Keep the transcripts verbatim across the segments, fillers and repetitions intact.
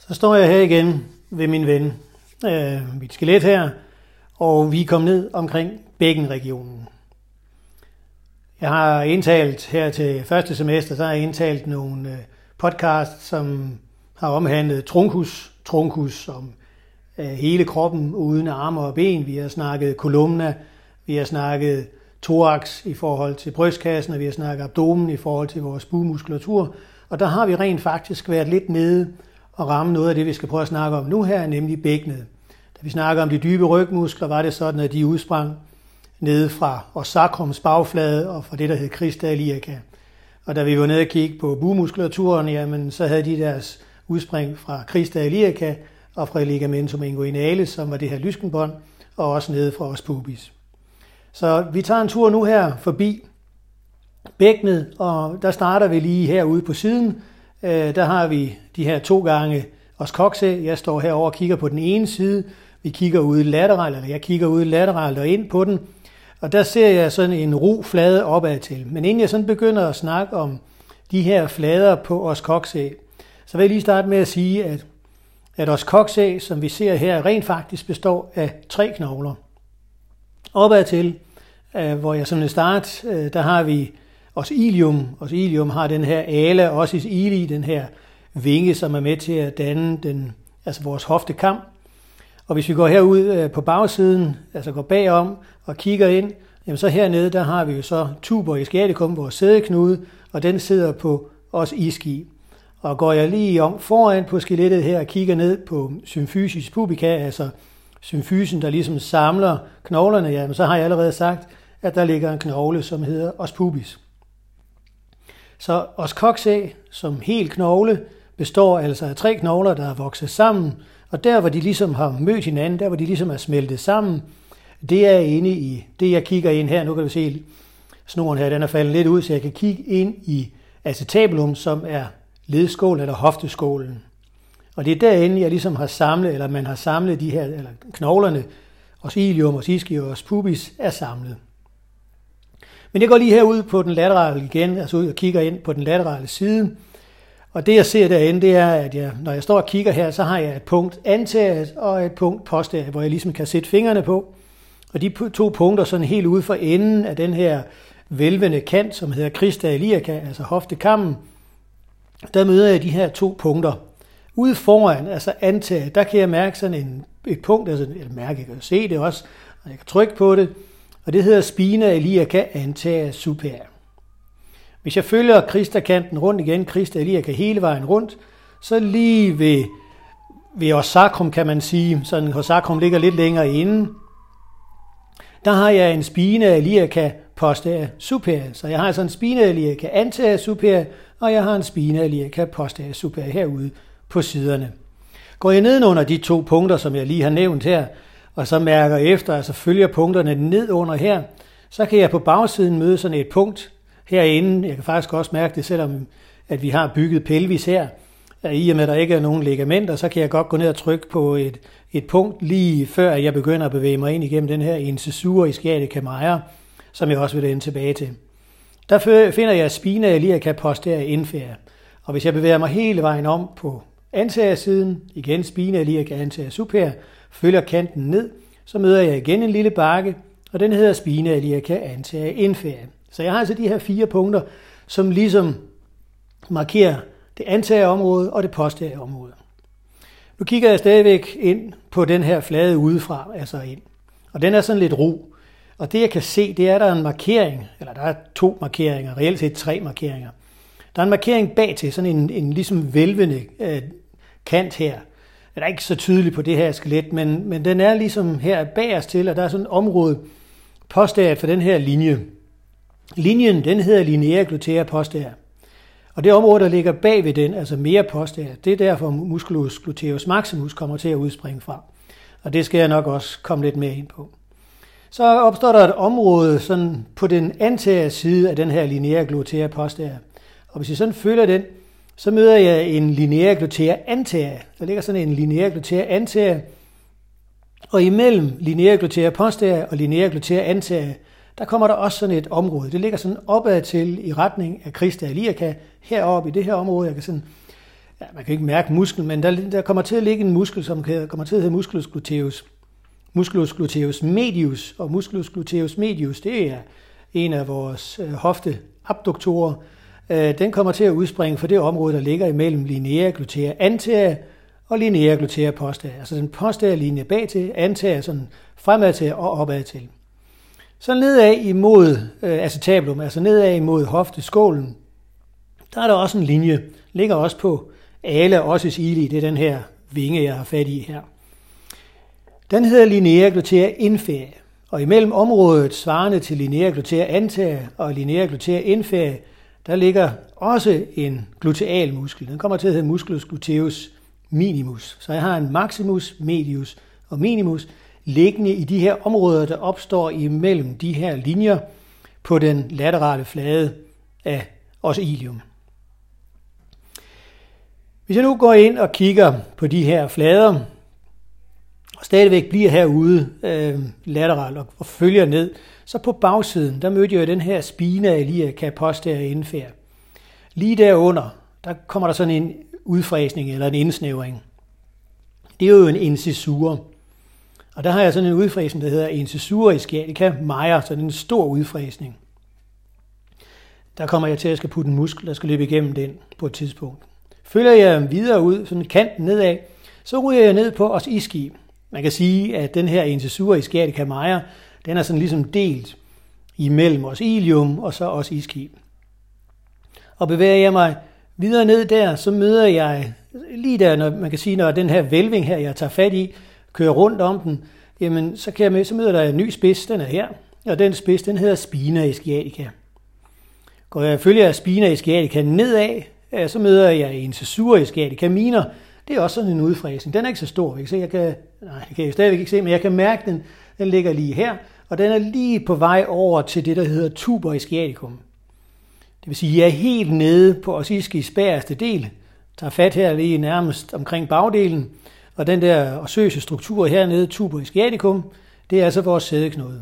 Så står jeg her igen ved min ven, øh, mit skelet her, og vi er kommet ned omkring bækkenregionen. Jeg har indtalt her til første semester, så har jeg indtalt nogle øh, podcast, som har omhandlet truncus, truncus som øh, hele kroppen uden arme og ben. Vi har snakket columna, vi har snakket thorax i forhold til brystkassen, og vi har snakket abdomen i forhold til vores bugmuskulatur. Og der har vi rent faktisk været lidt nede og ramme noget af det, vi skal prøve at snakke om nu her, nemlig bækkenet. Da vi snakker om de dybe rygmuskler, var det sådan, at de udsprang nede fra os sacrums bagflade og fra det, der hed crista iliaca. Og da vi var nede og kigge på bugmuskulaturen, jamen, så havde de deres udspring fra crista iliaca og fra ligamentum inguinalis, som var det her lyskenbånd, og også nede fra os pubis. Så vi tager en tur nu her forbi bækkenet, og der starter vi lige herude på siden. Der har vi de her to gange os coccyx. Jeg står herovre og kigger på den ene side. Vi kigger ude lateralt, eller jeg kigger ude lateralt og ind på den. Og der ser jeg sådan en ru flade opad til. Men inden jeg sådan begynder at snakke om de her flader på os coccyx, så vil jeg lige starte med at sige, at, at os coccyx, som vi ser her, rent faktisk består af tre knogler. Opad til, hvor jeg som en start, der har vi os ilium. Os ilium har den her ala ossis ili, den her vinge, som er med til at danne den, altså vores hoftekam. Og hvis vi går herud på bagsiden, altså går bagom og kigger ind, jamen så hernede, der har vi jo så tuber ischiaticum, vores sædeknude, og den sidder på os iski. Og går jeg lige om foran på skelettet her og kigger ned på symphysis pubica, altså symfysen, der ligesom samler knoglerne, jamen så har jeg allerede sagt, at der ligger en knogle, som hedder os pubis. Så os coccyx som hel knogle består altså af tre knogler, der er vokset sammen, og der, hvor de ligesom har mødt hinanden, der, hvor de ligesom er smeltet sammen, det er inde i det, jeg kigger ind her. Nu kan du se, snoren her, den er faldet lidt ud, så jeg kan kigge ind i acetabulum, som er ledskålen eller hofteskålen. Og det er derinde, jeg ligesom har samlet, eller man har samlet de her, eller knoglerne, os ilium, os ischi og os pubis er samlet. Men jeg går lige herud på den laterale igen, altså ud og kigger ind på den laterale side. Og det jeg ser derinde, det er, at jeg, når jeg står og kigger her, så har jeg et punkt anterior og et punkt posterior, hvor jeg ligesom kan sætte fingrene på. Og de to punkter sådan helt ude for enden af den her hvælvende kant, som hedder crista iliaca, altså hoftekammen, der møder jeg de her to punkter. Ude foran, altså anterior, der kan jeg mærke sådan en, et punkt, altså et mærke, jeg kan se det også, og jeg kan trykke på det, og det hedder spina iliaca anterior superior. Hvis jeg følger crista-kanten rundt igen, crista iliaca hele vejen rundt, så lige ved, ved os sacrum, kan man sige, sådan os sacrum ligger lidt længere inde, der har jeg en spina iliaca posterior superior. Så jeg har altså en spina iliaca anterior superior, og jeg har en spina iliaca posterior superior herude på siderne. Går jeg ned under de to punkter, som jeg lige har nævnt her, og så mærker efter, altså følger punkterne ned under her, så kan jeg på bagsiden møde sådan et punkt herinde. Jeg kan faktisk også mærke det, selvom at vi har bygget pelvis her. I og med, at der ikke er nogen ligamenter, så kan jeg godt gå ned og trykke på et, et punkt lige før jeg begynder at bevæge mig ind igennem den her incisura ischiatica major, som jeg også vil vende tilbage til. Der finder jeg spina iliaca posterior inferior. Og hvis jeg bevæger mig hele vejen om på anterior-siden, igen spina iliaca anterior superior, følger kanten ned, så møder jeg igen en lille bakke, og den hedder spina iliaca anterior inferior. Så jeg har altså de her fire punkter, som ligesom markerer det anteriore område og det posteriore område. Nu kigger jeg stadigvæk ind på den her flade udefra, altså ind. Og den er sådan lidt ru. Og det jeg kan se, det er, at der er en markering, eller der er to markeringer, reelt set tre markeringer. Der er en markering bag til, sådan en, en ligesom hvælvende øh, kant her. Den er ikke så tydelig på det her skelet, men, men den er ligesom her bagerst til, og der er sådan et område posterior for den her linje. Linjen, den hedder linea glutea posterior. Og det område, der ligger bag ved den, altså mere posterior, det er derfor musculus gluteus maximus kommer til at udspringe fra. Og det skal jeg nok også komme lidt mere ind på. Så opstår der et område sådan på den anterior side af den her linea glutea posterior. Og hvis jeg sådan følger den, så møder jeg en linea glutea anterior. Der ligger sådan en linea glutea anterior. Og imellem linea glutea posterior og linea glutea anterior, der kommer der også sådan et område. Det ligger sådan opad til i retning af crista iliaca, heroppe i det her område. Jeg kan sådan ja, man kan ikke mærke musklen, men der, der kommer til at ligge en muskel, som kan, kommer til at hedde musculus gluteus. Musculus gluteus medius, og musculus gluteus medius, det er en af vores øh, hofteabduktorer. Øh, den kommer til at udspringe fra det område, der ligger imellem linea glutea anterior og linea glutea posterior. Altså den posterior linje bag til, anterior sådan fremad til og opad til. Så nedad imod øh, acetabulum, altså nedad imod hofteskålen, der er der også en linje, ligger også på ala ossis ili, det er den her vinge, jeg har fat i her. Den hedder linea glutea inferior, og imellem området svarende til linea glutea anterior og linea glutea inferior, der ligger også en gluteal muskel. Den kommer til at hedde musculus gluteus minimus. Så jeg har en maximus, medius og minimus liggende i de her områder, der opstår imellem de her linjer på den laterale flade af os ilium. Hvis jeg nu går ind og kigger på de her flader, og stadigvæk bliver herude øh, lateralt og, og følger ned, så på bagsiden, der mødte jeg den her spina iliaca posterior inferior. Lige derunder, der kommer der sådan en udfræsning eller en indsnævring. Det er jo en incisur. Og der har jeg sådan en udfræsning, der hedder incisura ischiatica major, sådan en stor udfræsning. Der kommer jeg til, at jeg skal putte en muskel, der skal løbe igennem den på et tidspunkt. Følger jeg videre ud, sådan kanten nedad, så ryger jeg ned på os ischii. Man kan sige, at den her incisura ischiatica major, den er sådan ligesom delt imellem os ilium og så os ischii. Og bevæger jeg mig videre ned der, så møder jeg lige der, når man kan sige, når den her hvælving her, jeg tager fat i, kører rundt om den, jamen så, kan jeg med, så møder der en ny spids, den er her, og den spids, den hedder spina ischiatica. Går jeg følger spina ischiatica nedad, så møder jeg incisura ischiatica minor. Det er også sådan en udfræsning. Den er ikke så stor, ikke? Så jeg kan, nej, det kan jeg stadigvæk ikke se, men jeg kan mærke den. Den ligger lige her, og den er lige på vej over til det, der hedder tuber ischiaticum. Det vil sige, at jeg er helt nede på os ischis bagerste del, tager fat her lige nærmest omkring bagdelen, og den der osseøse struktur hernede, tuber ischiaticum, det er altså vores sædeknude.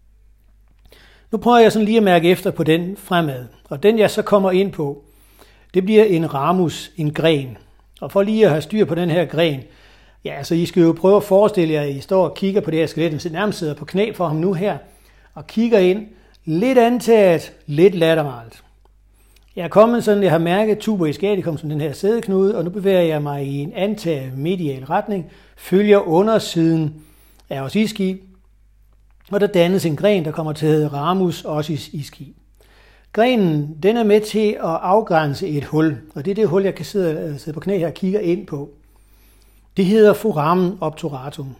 Nu prøver jeg sådan lige at mærke efter på den fremad, og den jeg så kommer ind på, det bliver en ramus, en gren. Og for lige at have styr på den her gren, ja, så I skal jo prøve at forestille jer, at I står og kigger på det her skelet, så nærmest sidder på knæ for ham nu her, og kigger ind, lidt antaget, lidt lateralt. Jeg er kommet sådan, jeg har mærket tuber ischiaticum som den her sædeknude, og nu bevæger jeg mig i en antaget medial retning, følger undersiden af os ischii, og der dannes en gren, der kommer til at hedde ramus ossis ischii. Grenen, den er med til at afgrænse et hul, og det er det hul, jeg kan sidde, sidde på knæ her og kigge ind på. Det hedder foramen obturatum.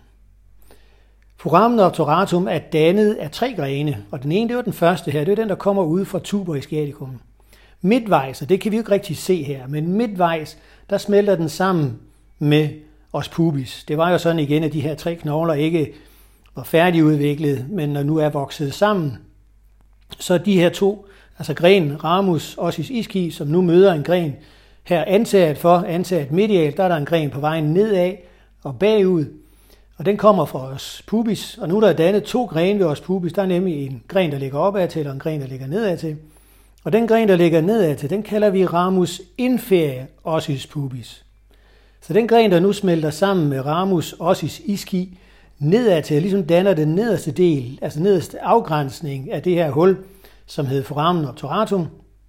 Foramen obturatum er dannet af tre grene, og den ene, det er den første her, det er den, der kommer ude fra tuber ischiaticum. Midtvejs, og det kan vi jo ikke rigtig se her, men midtvejs, der smelter den sammen med os pubis. Det var jo sådan igen, at de her tre knogler ikke var færdigudviklet, men når nu er vokset sammen, så de her to, altså grenen ramus ossis ischii, som nu møder en gren her antaget for, antaget medialt, der er der en gren på vejen nedad og bagud, og den kommer fra os pubis, og nu er der dannet to grene ved os pubis. Der er nemlig en gren, der ligger opad til, og en gren, der ligger nedad til. Og den gren, der ligger nedad til, den kalder vi ramus inferior ossis pubis. Så den gren, der nu smelter sammen med ramus ossis ischii nedad til, ligesom danner den nederste del, altså nederste afgrænsning af det her hul, som hedder foramen obturatum.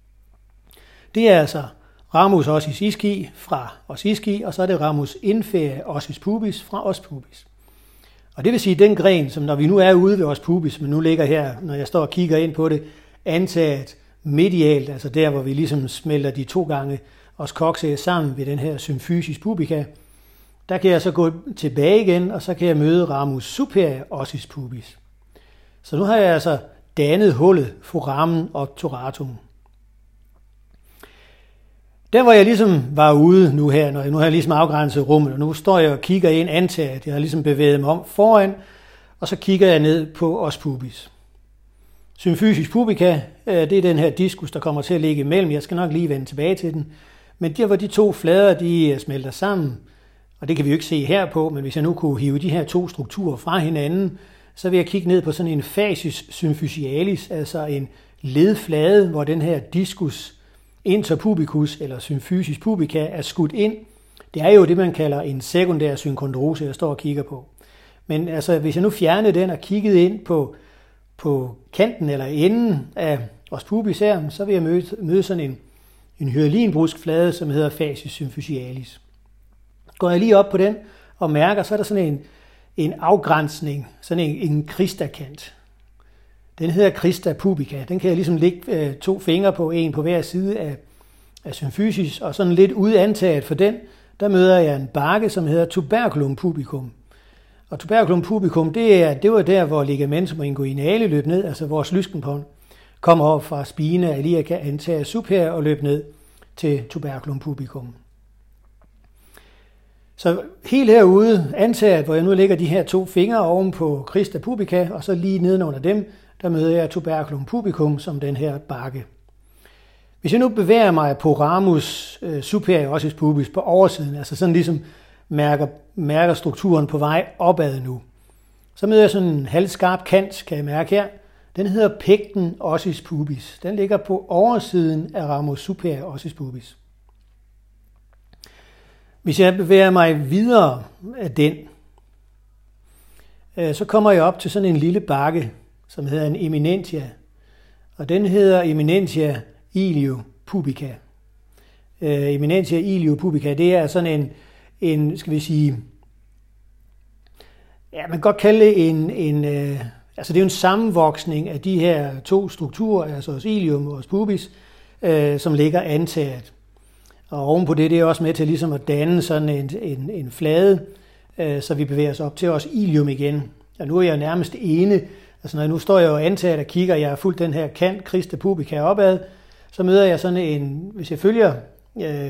Det er altså ramus ossis ischii fra os ischii, og så er det ramus inferior ossis pubis fra os pubis. Og det vil sige, at den gren, som når vi nu er ude ved os pubis, men nu ligger her, når jeg står og kigger ind på det, antaget medialt, altså der, hvor vi ligesom smelter de to gange os coccyx sammen ved den her symphysis pubica, der kan jeg så gå tilbage igen, og så kan jeg møde ramus superior ossis pubis. Så nu har jeg altså dannet hullet foramen obturatum. Der hvor jeg ligesom var ude nu her, når jeg nu har jeg ligesom afgrænset rummet, og nu står jeg og kigger ind antaget, jeg har ligesom bevæget mig om foran, og så kigger jeg ned på os pubis. Symphysis pubica, det er den her diskus, der kommer til at ligge imellem. Jeg skal nok lige vende tilbage til den. Men der hvor de to flader, de smelter sammen, og det kan vi jo ikke se her på, men hvis jeg nu kunne hive de her to strukturer fra hinanden, så vil jeg kigge ned på sådan en fascis symphysialis, altså en ledflade, hvor den her diskus interpubicus eller symphysis pubica er skudt ind. Det er jo det, man kalder en sekundær synkondrose, jeg står og kigger på. Men altså, hvis jeg nu fjernede den og kiggede ind på, på kanten eller enden af os pubis her, så vil jeg møde, møde sådan en, en hyalinbruskflade, som hedder facies symphysialis. Går jeg lige op på den og mærker, så er der sådan en, en afgrænsning, sådan en, en kristakant. Den hedder crista pubica. Den kan jeg ligesom lægge øh, to fingre på, en på hver side af, af symphysis, og sådan lidt ude antaget for den, der møder jeg en bakke, som hedder tuberculum pubicum. Og tuberculum pubicum, det, er, det var der, hvor ligamentum inguinale løb ned, altså vores lyskenbånd, kommer op fra spina iliaca anterior superior og løb ned til tuberculum pubicum. Så helt herude, antaget, hvor jeg nu lægger de her to fingre oven på crista pubica, og så lige nedenunder dem, der møder jeg tuberculum pubicum som den her bakke. Hvis jeg nu bevæger mig på ramus øh, superior ossis pubis på oversiden, altså sådan ligesom mærker, mærker strukturen på vej opad nu, så møder jeg sådan en halvskarp kant, kan jeg mærke her. Den hedder pecten ossis pubis. Den ligger på oversiden af ramus superior ossis pubis. Hvis jeg bevæger mig videre af den, øh, så kommer jeg op til sådan en lille bakke, som hedder en eminentia. Og den hedder eminentia iliopubica. Øh, eminentia iliopubica, det er sådan en, en skal vi sige, ja, man kan godt kalde det en, en øh, altså det er jo en sammenvoksning af de her to strukturer, altså os ilium og os pubis, øh, som ligger antaget. Og ovenpå det, det er også med til ligesom at danne sådan en, en, en flade, øh, så vi bevæger os op til os ilium igen. Og nu er jeg nærmest ene, altså når jeg nu står jeg og antaget og kigger, jeg har fulgt den her kant, crista pubica opad, så møder jeg sådan en, hvis jeg følger, øh,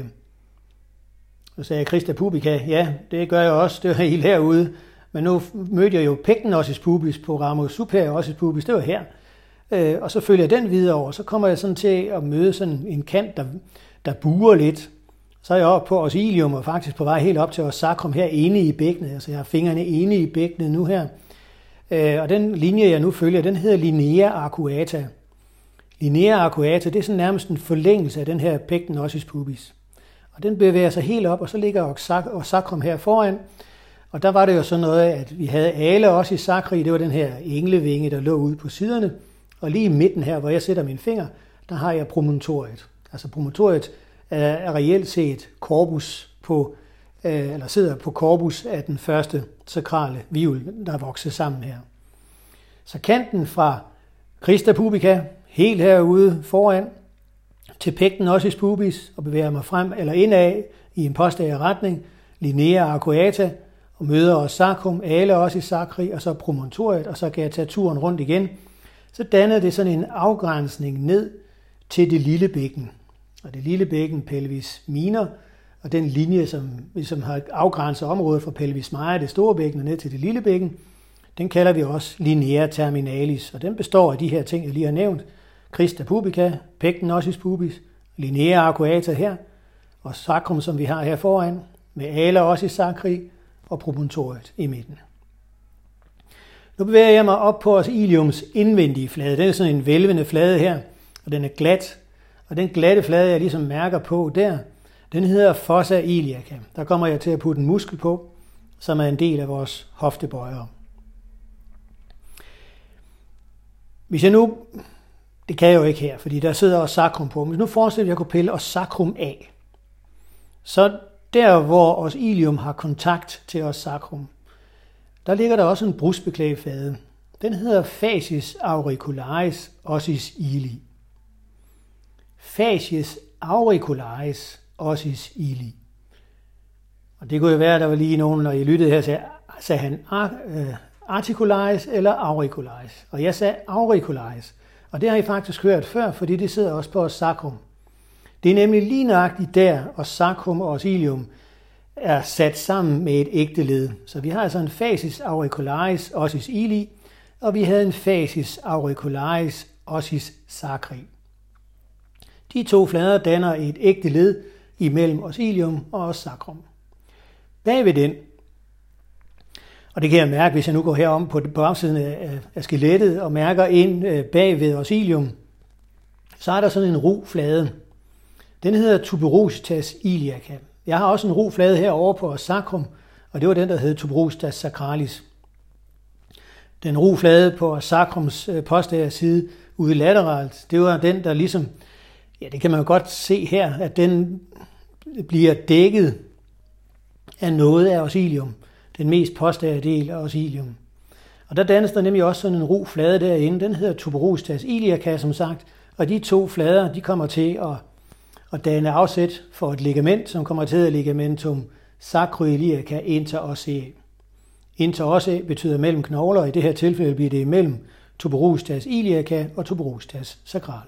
så sagde jeg crista pubica, ja, det gør jeg også, det var helt herude, men nu mødte jeg jo pecten ossis pubis på ramus superior ossis pubis, det var her, øh, og så følger jeg den videre over, så kommer jeg sådan til at møde sådan en kant, der, der buer lidt, så er jeg oppe på os ilium og faktisk på vej helt op til os sacrum her inde i bækkenet, altså jeg har fingrene inde i bækkenet nu her, øh, og den linje jeg nu følger, den hedder linea arcuata. Linea arcuata, det er sådan nærmest en forlængelse af den her pecten ossis pubis. Og den bevæger sig helt op, og så ligger os sacrum her foran. Og der var det jo sådan noget, at vi havde ale ossis sacri, det var den her englevinge, der lå ude på siderne. Og lige i midten her, hvor jeg sætter min finger, der har jeg promontoriet. Altså promontoriet er reelt set corpus på, eller sidder på corpus af den første sakrale vivl, der er vokset sammen her. Så kanten fra crista pubica, helt herude foran, til pecten ossis pubis, og bevæger mig frem eller indad i en posterior retning, linea arcuata, og møder os sacrum, ale ossis sacri, og så promontoriet, og så kan jeg tage turen rundt igen. Så danner det sådan en afgrænsning ned til det lille bækken. Og det lille bækken, pelvis minor, og den linje, som ligesom har afgrænset området fra pelvis major, det store bækken, og ned til det lille bækken, den kalder vi også linea terminalis, og den består af de her ting, jeg lige har nævnt. Crista pubica, pecten ossis pubis, linea arcuata her, og sacrum, som vi har her foran, med ale ossis sacri og promontoriet i midten. Nu bevæger jeg mig op på os iliums indvendige flade. Den er sådan en hvælvende flade her, og den er glat. Og den glatte flade, jeg ligesom mærker på der, den hedder fossa iliaca. Der kommer jeg til at putte en muskel på, som er en del af vores hoftebøjere. Hvis jeg nu, det kan jeg jo ikke her, fordi der sidder også sacrum på, men nu forestiller jeg, at jeg kunne pille os sacrum af. Så der, hvor os ilium har kontakt til os sacrum, der ligger der også en brustbeklædt flade. Den hedder facies auricularis ossis ili. Facies auricularis ossis ili. Og det kunne jo være, at der var lige nogen, når I lyttede her, sagde, sagde han articularis eller auricularis. Og jeg sagde auricularis. Og det har I faktisk hørt før, fordi det sidder også på os sacrum. Det er nemlig lige nøjagtigt der, og sacrum og os ilium er sat sammen med et ægte led. Så vi har altså en facies auricularis ossis ili, og vi havde en facies auricularis ossis sacri. De to flader danner et ægte led imellem os ilium og os sacrum. Bag ved den, og det kan jeg mærke, hvis jeg nu går herom på bagsiden af, af skelettet og mærker ind bag ved os ilium, så er der sådan en ru flade. Den hedder tuberositas iliaca. Jeg har også en roflade herovre på sacrum, og det var den, der hed tuberositas sacralis. Den roflade på sacrums posterior side ude lateralt, det var den, der ligesom, ja, det kan man jo godt se her, at den bliver dækket af noget af oscillium, den mest posterior del af oscillium. Og der dannes der nemlig også sådan en ro flade derinde, den hedder tuberositas iliaca, som sagt, og de to flader, de kommer til at, at danne afsæt for et ligament, som kommer til at ligamentum sacroiliaca interossea. Interossea betyder mellem knogler, og i det her tilfælde bliver det mellem tuberositas iliaca og tuberositas sacrale.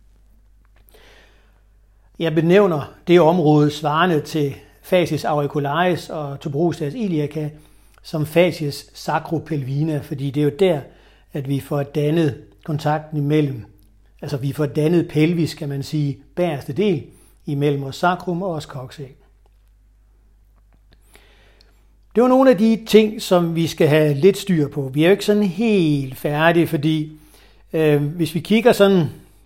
Jeg benævner det område svarende til fascies auricularis og tuberositas iliaca som fascies sacropelvina, fordi det er jo der, at vi får dannet kontakten imellem, altså vi får dannet pelvis, kan man sige, bagerste del imellem os sacrum og os coccyx. Det var nogle af de ting, som vi skal have lidt styr på. Vi er jo ikke sådan helt færdige, fordi øh, hvis vi kigger sådan,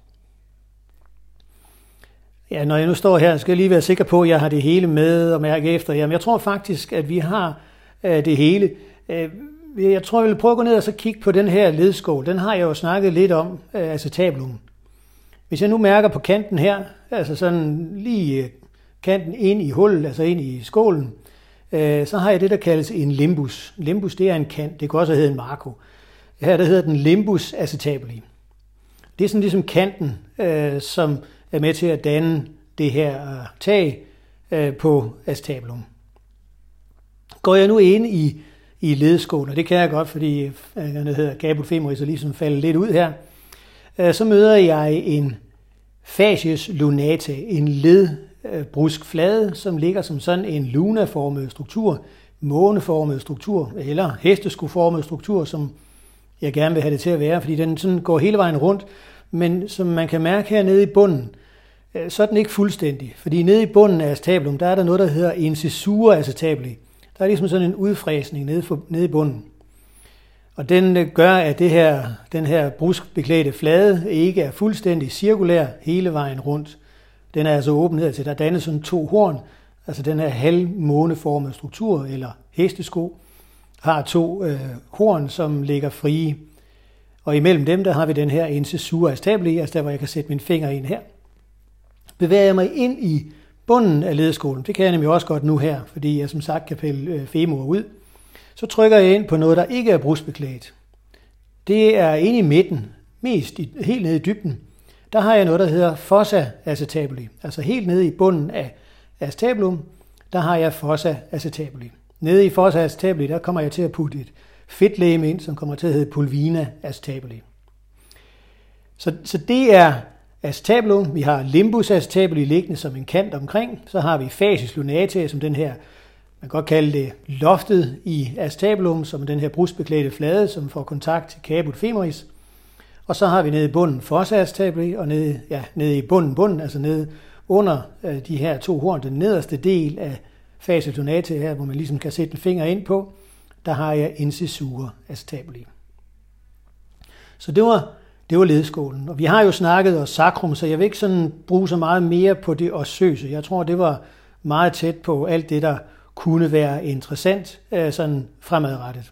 ja, når jeg nu står her, skal jeg lige være sikker på, at jeg har det hele med og mærke efter. Jamen, jeg tror faktisk, at vi har øh, det hele. Øh, jeg tror, jeg vil prøve at gå ned og så kigge på den her ledskål. Den har jeg jo snakket lidt om, øh, acetabulum. Hvis jeg nu mærker på kanten her, altså sådan lige kanten ind i hullet, altså ind i skålen, øh, så har jeg det, der kaldes en limbus. Limbus, det er en kant. Det kan også hedde en marco. Her, der hedder den limbus acetabuli. Det er sådan ligesom kanten, øh, som er med til at danne det her tag øh, på acetabulum. Går jeg nu ind i, i ledskålen, og det kan jeg godt, fordi øh, den hedder caput femoris og ligesom falder lidt ud her, øh, så møder jeg en fascies lunata, en ledbrusk flade, som ligger som sådan en lunaformet struktur, måneformet struktur, eller hesteskoformet struktur, som jeg gerne vil have det til at være, fordi den sådan går hele vejen rundt, men som man kan mærke hernede i bunden, så er den ikke fuldstændig, fordi nede i bunden af acetabulum, der er der noget, der hedder incisura acetabuli. Der er ligesom sådan en udfræsning nede, for, nede i bunden. Og den gør, at det her, den her bruskbeklædte flade ikke er fuldstændig cirkulær hele vejen rundt. Den er altså åben ned til, der dannes sådan to horn, altså den her halvmåneformede struktur, eller hestesko, har to øh, horn, som ligger frie. Og imellem dem, der har vi den her incisura acetabuli, altså der, hvor jeg kan sætte min finger ind her. Bevæger jeg mig ind i bunden af ledeskålen, det kan jeg nemlig også godt nu her, fordi jeg som sagt kan pille femur ud, så trykker jeg ind på noget, der ikke er bruskbeklædt. Det er inde i midten, mest i, helt nede i dybden. Der har jeg noget, der hedder fossa acetabuli, altså helt nede i bunden af acetabulum, der har jeg fossa acetabuli. Nede i fossa acetabuli, der kommer jeg til at putte et fedtlegeme ind, som kommer til at hedde pulvina acetabuli. Så, så det er acetabulum, vi har limbus acetabuli liggende som en kant omkring, så har vi fascies lunata, som den her, man kan godt kalde det loftet i acetabulum, som den her bruskbeklædte flade, som får kontakt til caput femoris. Og så har vi nede i bunden fossa acetabuli, og nede, ja, nede i bunden, bunden, altså nede under øh, de her to horn, den nederste del af fascies lunata her, hvor man ligesom kan sætte en finger ind på, der har jeg incisura acetabuli. Så det var Det var ledskålen. Og vi har jo snakket om sacrum, så jeg vil ikke sådan bruge så meget mere på det ossøse. Jeg tror, det var meget tæt på alt det, der kunne være interessant sådan fremadrettet.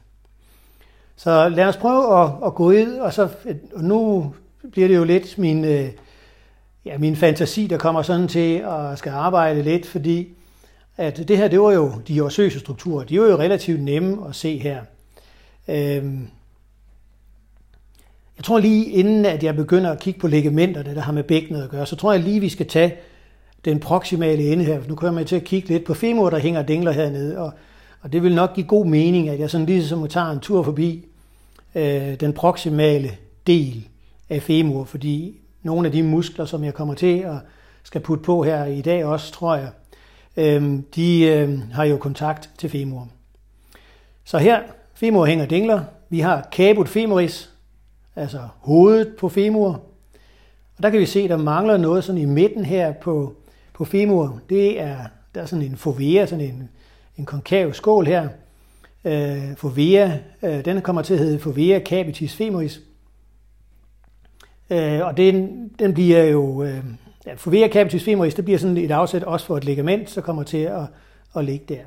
Så lad os prøve at, at gå ud, og, så, og nu bliver det jo lidt min, ja, min fantasi, der kommer sådan til at skal arbejde lidt, fordi at det her, det var jo de ossøse strukturer. De var jo relativt nemme at se her. Øhm, Jeg tror lige inden, at jeg begynder at kigge på ligamenterne, der har med bækkenet at gøre, så tror jeg lige, vi skal tage den proximale ende her. Nu kommer jeg til at kigge lidt på femur, der hænger dingler hernede, og, og det vil nok give god mening, at jeg sådan ligesom tager en tur forbi øh, den proximale del af femur, fordi nogle af de muskler, som jeg kommer til at skal putte på her i dag også, tror jeg, øh, de øh, har jo kontakt til femur. Så her, femur hænger dingler. Vi har caput femoris, altså hovedet på femur. Og der kan vi se, at der mangler noget sådan i midten her på, på femur. Det er, der er sådan en fovea, sådan en, en konkav skål her. Øh, fovea, øh, den kommer til at hedde fovea capitis femoris. Øh, og den, den bliver jo øh, ja, fovea capitis femoris, det bliver sådan et afsæt også for et ligament, så kommer til at, at ligge der.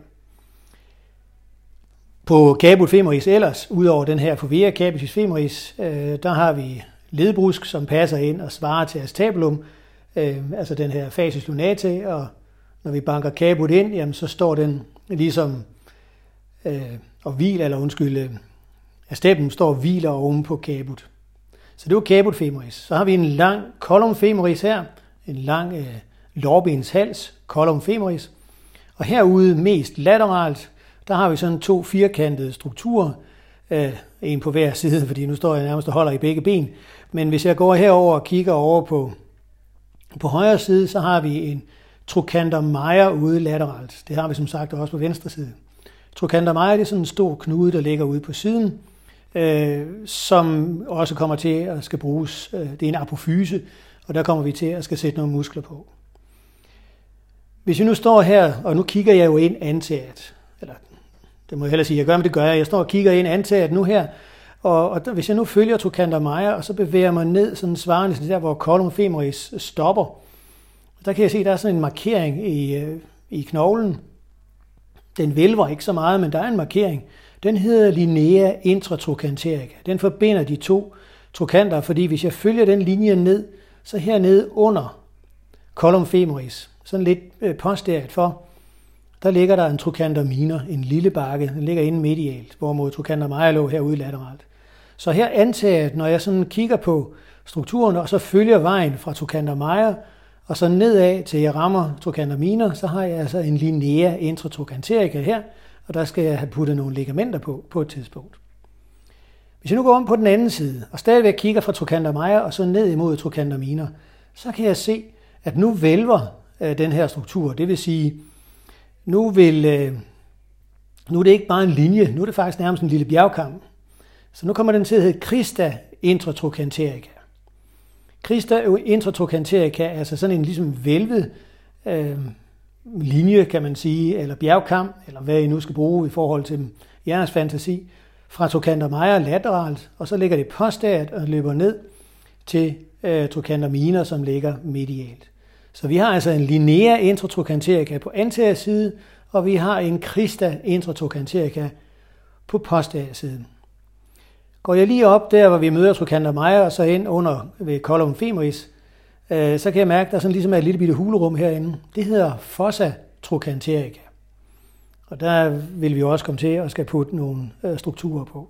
På caput femoris ellers, udover den her fovea capitis femoris, øh, der har vi ledbrusk, som passer ind og svarer til acetabulum, øh, altså den her facies lunate, og når vi banker caput ind, jamen, så står den ligesom øh, og hviler, eller undskyld, øh, acetabulum står og hviler oven på caput. Så det var caput femoris. Så har vi en lang column femoris her, en lang øh, lårbens hals, column femoris, og herude mest lateralt, der har vi sådan to firkantede strukturer, øh, en på hver side, fordi nu står jeg nærmest og holder i begge ben. Men hvis jeg går herover og kigger over på, på højre side, så har vi en trochanter major ude lateralt. Det har vi som sagt også på venstre side. Trochanter major, det er sådan en stor knude, der ligger ude på siden, øh, som også kommer til at skal bruges. Øh, det er en apofyse, og der kommer vi til at skal sætte nogle muskler på. Hvis jeg nu står her, og nu kigger jeg jo ind antaget, eller det må jeg hellere sige, jeg gør, men det gør jeg. Jeg står og kigger ind antaget nu her, og, og der, hvis jeg nu følger trochanter major, og så bevæger mig ned sådan svarende til der, hvor column femoris stopper, der kan jeg se, at der er sådan en markering i, øh, i knoglen. Den vælver ikke så meget, men der er en markering. Den hedder linea intratrochanterica. Den forbinder de to trochanter, fordi hvis jeg følger den linje ned, så hernede under column femoris, sådan lidt øh, posteriort for, der ligger der en trochanter minor, en lille bakke. Den ligger inde medialt, hvorimod trochanter major lå herude lateralt. Så her antager jeg, når jeg sådan kigger på strukturen, og så følger vejen fra trochanter major, og så nedad til jeg rammer trochanter minor, så har jeg altså en linea intratrochanterica her, og der skal jeg have puttet nogle ligamenter på på et tidspunkt. Hvis jeg nu går om på den anden side, og stadigvæk kigger fra trochanter major, og så ned imod trochanter minor, så kan jeg se, at nu vælver øh, den her struktur. Det vil sige, nu, vil, øh, nu er det ikke bare en linje, nu er det faktisk nærmest en lille bjergkam. Så nu kommer den til at hedde crista intratrochanterica. Crista intratrochanterica er altså sådan en ligesom vælvet øh, linje, kan man sige, eller bjergkam, eller hvad I nu skal bruge i forhold til jeres fantasi, fra trochanter major lateralt, og så ligger det posteriort og løber ned til øh, trochanter minor, som ligger medialt. Så vi har altså en linea intratrochanterica på anterior side, og vi har en crista intratrochanterica på posterior siden. Går jeg lige op der, hvor vi møder trochanter major, og så ind under ved column femoris, øh, så kan jeg mærke, at der sådan ligesom er et lille bitte hulerum herinde. Det hedder fossa trochanterica. Og der vil vi også komme til at skal putte nogle øh, strukturer på.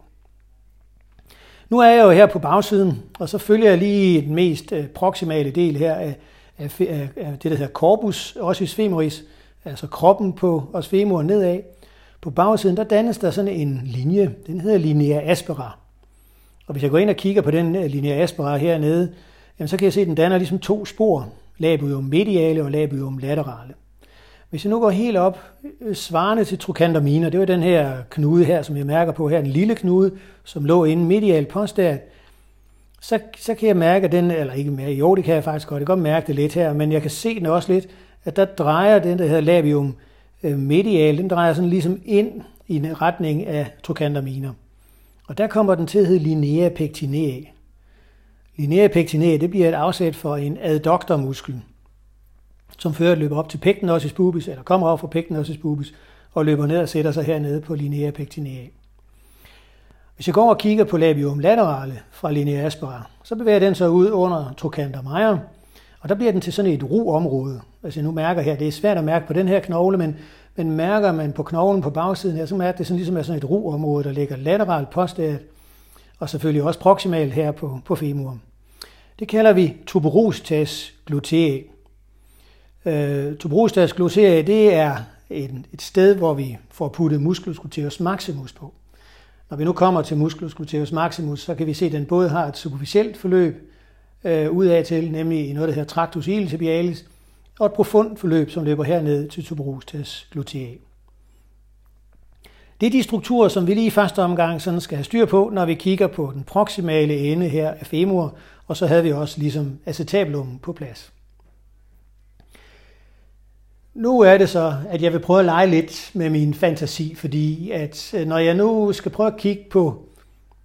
Nu er jeg jo her på bagsiden, og så følger jeg lige den mest øh, proximale del her af, af, af, af det, der hedder corpus ossis femoris, altså kroppen på os femur nedad. På bagsiden, der dannes der sådan en linje, den hedder linea aspera. Og hvis jeg går ind og kigger på den linea aspera hernede, jamen så kan jeg se, at den danner ligesom to spor, labium mediale og labium laterale. Hvis jeg nu går helt op, svarende til trochanter minor, det var den her knude her, som jeg mærker på her, en lille knude, som lå inde medial posteriort, så, så kan jeg mærke den, eller ikke mærke, jo det kan jeg faktisk godt, jeg kan godt mærke det lidt her, men jeg kan se den også lidt, at der drejer den, der hedder labium medial, den drejer sådan ligesom ind i en retning af trochanter minor. Og der kommer den til at hedde linea pectinea. Linea pectinea, det bliver et afsæt for en adductormuskel, som fører løber op til pecten ossis pubis, eller kommer op fra pecten ossis pubis, og løber ned og sætter sig hernede på linea pectinea. Hvis jeg går og kigger på labium laterale fra linea aspera, så bevæger den sig ud under trochanter major, og der bliver den til sådan et ru-område. Altså jeg nu mærker her, det er svært at mærke på den her knogle, men, men mærker man på knoglen på bagsiden her, så mærker det sådan ligesom er sådan et ru-område, der ligger lateralt posteriort, og selvfølgelig også proximalt her på, på femuren. Det kalder vi tuberostas gluteae. Uh, tuberostas gluteae, det er et, et sted, hvor vi får puttet musculus gluteus maximus på. Når vi nu kommer til musculus gluteus maximus, så kan vi se, at den både har et superficielt forløb uh, udad til, nemlig i noget, der hedder tractus iliotibialis, og et profundt forløb, som løber herned til tuberostas gluteae. Det er de strukturer, som vi lige i første omgang sådan skal have styr på, når vi kigger på den proximale ende her af femur, og så havde vi også ligesom acetabulum på plads. Nu er det så, at jeg vil prøve at lege lidt med min fantasi, fordi at når jeg nu skal prøve at kigge på,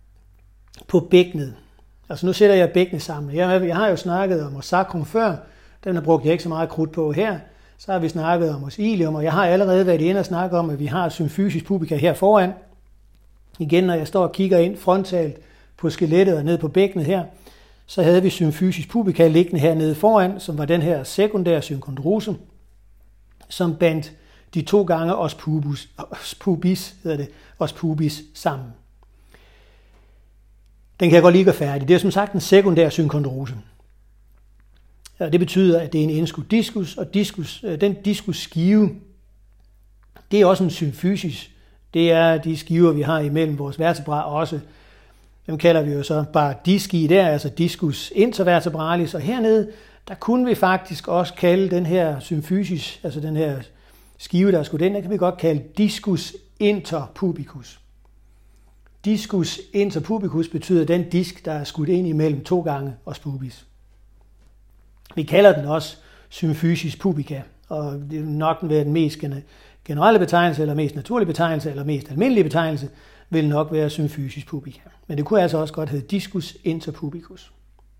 på bækkenet, altså nu sætter jeg bækkenet sammen. Jeg, jeg har jo snakket om sacrum før, Den har brugt jeg ikke så meget krudt på her. Så har vi snakket om oscillium, og jeg har allerede været inde og snakke om, at vi har symfysisk pubica her foran. Igen, når jeg står og kigger ind frontalt på skelettet og ned på bækkenet her, så havde vi symfysisk pubica liggende hernede foran, som var den her sekundære synkondrose, som bandt de to gange os pubis, os pubis, hedder det, os pubis sammen. Den kan jeg godt lige gøre færdig. Det er som sagt en sekundær synkondrose. Og det betyder, at det er en indskudt diskus, og diskus, den diskusskive, det er også en symfysis. Det er de skiver, vi har imellem vores vertebra også. Dem kalder vi jo så bare disci der, altså discus intervertebralis. Og hernede, der kunne vi faktisk også kalde den her symfysis, altså den her skive, der er skudt ind, der kan vi godt kalde discus interpubicus. Discus interpubicus betyder den disk, der er skudt ind imellem to gange os pubis. Vi kalder den også symfysis pubica, og det vil nok være den mest generelle betegnelse, eller mest naturlige betegnelse, eller mest almindelige betegnelse, vil nok være symfysis pubica. Men det kunne altså også godt hedde discus interpubicus.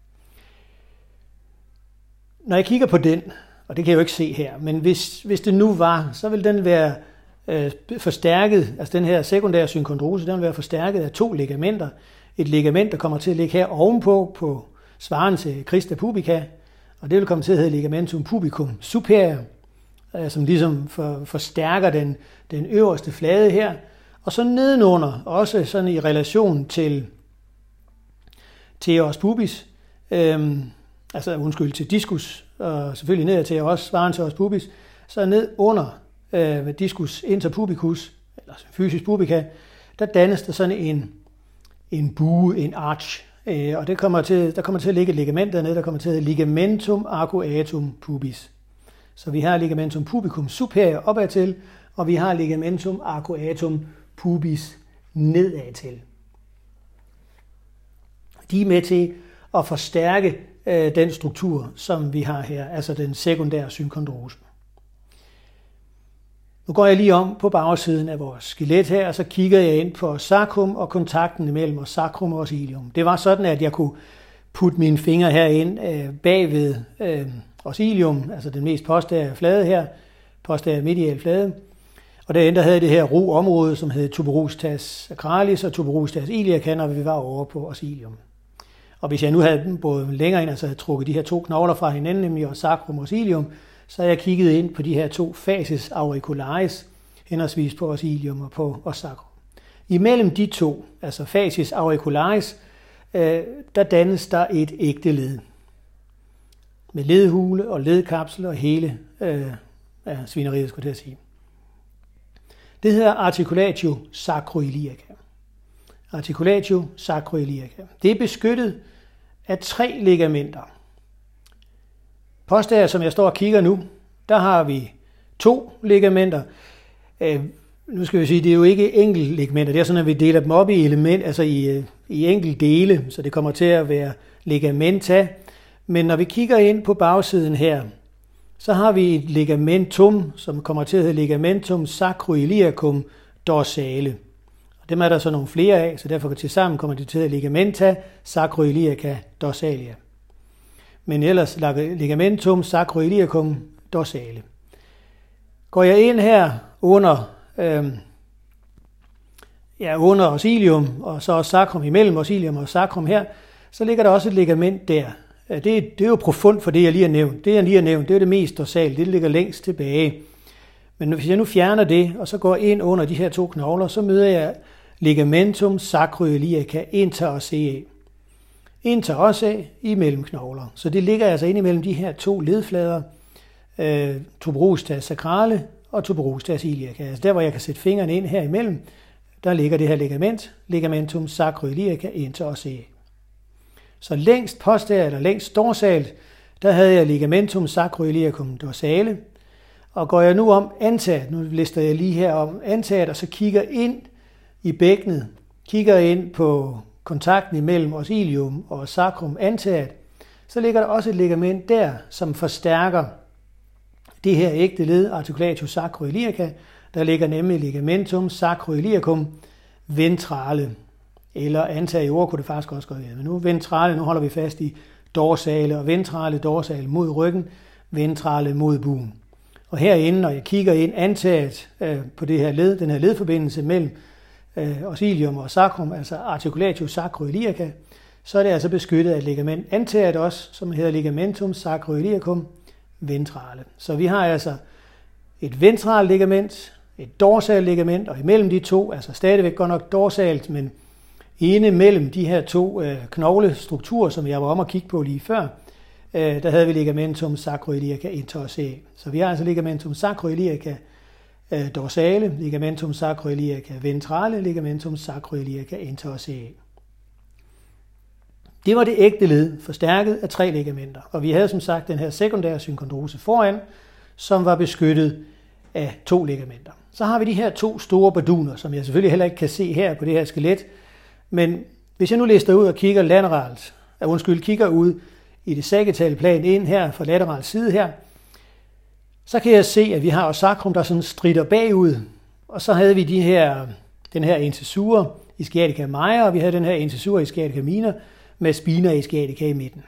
Når jeg kigger på den, og det kan jeg jo ikke se her, men hvis, hvis det nu var, så vil den være øh, forstærket, altså den her sekundære synkondrose, den vil være forstærket af to ligamenter. Et ligament, der kommer til at ligge her ovenpå, på svaren til crista pubica, og det vil komme til at hedde ligamentum pubicum superior, som ligesom for, forstærker den, den øverste flade her. Og så nedenunder, også sådan i relation til, til os pubis, øhm, altså undskyld, til discus, og selvfølgelig ned til også svaren til os pubis, så ned under øh, discus interpubicus, eller fysisk pubica, der dannes der sådan en, en bue, en arch, øh, og det kommer til, der kommer til at ligge et ligament dernede, der kommer til at hedde ligamentum arcuatum pubis. Så vi har ligamentum pubicum superior opad til, og vi har ligamentum arcuatum pubis nedad til. De er med til at forstærke øh, den struktur, som vi har her, altså den sekundære synkondrose. Nu går jeg lige om på bagsiden af vores skelet her, og så kigger jeg ind på sacrum og kontakten imellem os sacrum og oscillium. Det var sådan, at jeg kunne putte mine fingre herind øh, bagved øh, oscillium, altså den mest posteriore flade her, posteriore mediale flade. Og derinde der havde det her ro område, som hed tuberositas sacralis og tuberositas iliaca, når vi var over på oscillium. Og hvis jeg nu havde både længere ind, altså havde trukket de her to knogler fra hinanden, nemlig os sacrum og oscillium, så havde jeg kigget ind på de her to facies auricularis, henholdsvis på oscillium og på os sacrum. Imellem de to, altså facies auricularis, øh, der dannes der et ægte led. Med ledhule og ledkapsel og hele øh, ja, svineriet, skulle jeg sige. Det hedder articulatio sacroiliaca. Articulatio sacroiliaca. Det er beskyttet af tre ligamenter. Posterior, som jeg står og kigger nu, der har vi to ligamenter. Øh, nu skal vi sige, det er jo ikke enkelte ligamenter. Det er sådan, at vi deler dem op i element, altså i, i enkelte dele, så det kommer til at være ligamenta. Men når vi kigger ind på bagsiden her, så har vi et ligamentum, som kommer til at hedde ligamentum sacroiliacum dorsale. Og dem er der så nogle flere af, så derfor til sammen kommer det til at hedde ligamenta sacroiliaca dorsalia. Men ellers ligamentum sacroiliacum dorsale. Går jeg ind her under, øh, ja, under oscillium, og så sacrum imellem oscillium og sacrum her, så ligger der også et ligament der. Det, det er jo profund for det, jeg lige har nævnt. Det, jeg lige har nævnt, det er det mest dorsale. Det ligger længst tilbage. Men hvis jeg nu fjerner det, og så går ind under de her to knogler, så møder jeg ligamentum sacroiliaca interossea. Interossea imellem knogler. Så det ligger altså ind imellem de her to ledflader, øh, tuberositas sacrale og tuberositas iliaca. Altså der, hvor jeg kan sætte fingrene ind her imellem, der ligger det her ligament, ligamentum sacroiliaca interossea. Så længst posterior eller længst dorsalt, der havde jeg ligamentum sacroiliacum dorsale. Og går jeg nu om antaget, nu lister jeg lige her om antaget, og så kigger ind i bækkenet, kigger ind på kontakten imellem oscillium og sacrum antaget, så ligger der også et ligament der, som forstærker det her ægte led, articulatio sacroiliaca. Der ligger nemlig ligamentum sacroiliacum ventrale. Eller anterior kunne det faktisk også gå ved. Men nu ventrale, nu holder vi fast i dorsale og ventrale, dorsale mod ryggen. ventrale mod buen. Og herinde, når jeg kigger ind, antaget øh, på det her led, den her ledforbindelse mellem øh, osilium og sacrum, altså articulatio sacroiliaca, så er det altså beskyttet af et ligament, antaget også, som hedder ligamentum sacroiliacum ventrale. Så vi har altså et ventralt ligament, et dorsalt ligament, og imellem de to, altså stadigvæk godt nok dorsalt, men inde mellem de her to øh, knoglestrukturer, som jeg var om at kigge på lige før, øh, der havde vi ligamentum sacroiliaca interossea. Så vi har altså ligamentum sacroiliaca øh, dorsale, ligamentum sacroiliaca ventrale, ligamentum sacroiliaca interossea. Det var det ægte led, forstærket af tre ligamenter. Og vi havde som sagt den her sekundære synkondrose foran, som var beskyttet af to ligamenter. Så har vi de her to store barduner, som jeg selvfølgelig heller ikke kan se her på det her skelet. Men hvis jeg nu lister ud og kigger lateralt, uh, undskyld, kigger ud i det sagittale plan ind her fra lateral side her, så kan jeg se, at vi har også sacrum, der sådan stritter bagud. Og så havde vi de her, den her incisura i sciatica major, og vi havde den her incisura i sciatica minor, med spina i sciatica i midten.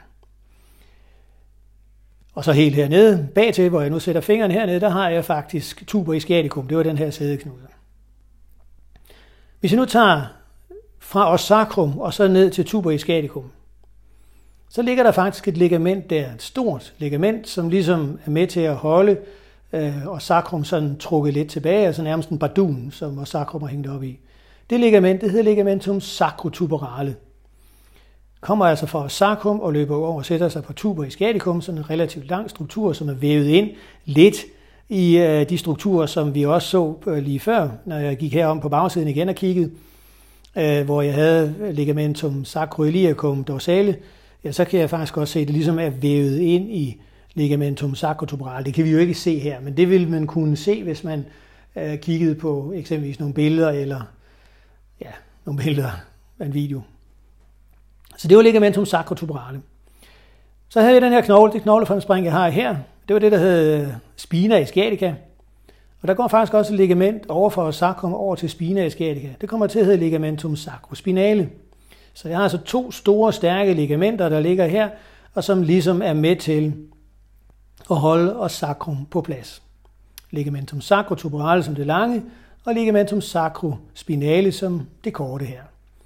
Og så helt hernede, bagtil, hvor jeg nu sætter fingrene hernede, der har jeg faktisk tuber i sciaticum. Det var den her sædeknude. Hvis jeg nu tager fra os sacrum og så ned til tuber i sciaticum, så ligger der faktisk et ligament der, et stort ligament, som ligesom er med til at holde øh, og sacrum sådan trukket lidt tilbage, altså nærmest en bardun, som og sacrum er hængt op i. Det ligament, det hedder ligamentum sacrotuberale. Kommer altså fra sacrum og løber over og sætter sig på tuber i sciaticum, sådan en relativt lang struktur, som er vævet ind lidt i øh, de strukturer, som vi også så øh, lige før, når jeg gik herom på bagsiden igen og kiggede, øh, hvor jeg havde ligamentum sacroiliacum dorsale, ja, så kan jeg faktisk også se, at det ligesom er vævet ind i ligamentum sacrotuberale. Det kan vi jo ikke se her, men det vil man kunne se, hvis man øh, kiggede på eksempelvis nogle billeder eller ja, nogle billeder af en video. Så det var ligamentum sacrotuberale. Så havde jeg den her knogle, det knoglefremspring, jeg har her. Det var det, der hed spina i sciatica. Og der går faktisk også et ligament over fra sacrum over til spina i sciatica. Det kommer til at hedde ligamentum sacrospinale. Så jeg har altså to store, stærke ligamenter, der ligger her, og som ligesom er med til at holde os sacrum på plads. Ligamentum sacrotuberale som det lange, og ligamentum sacrospinale som det korte her.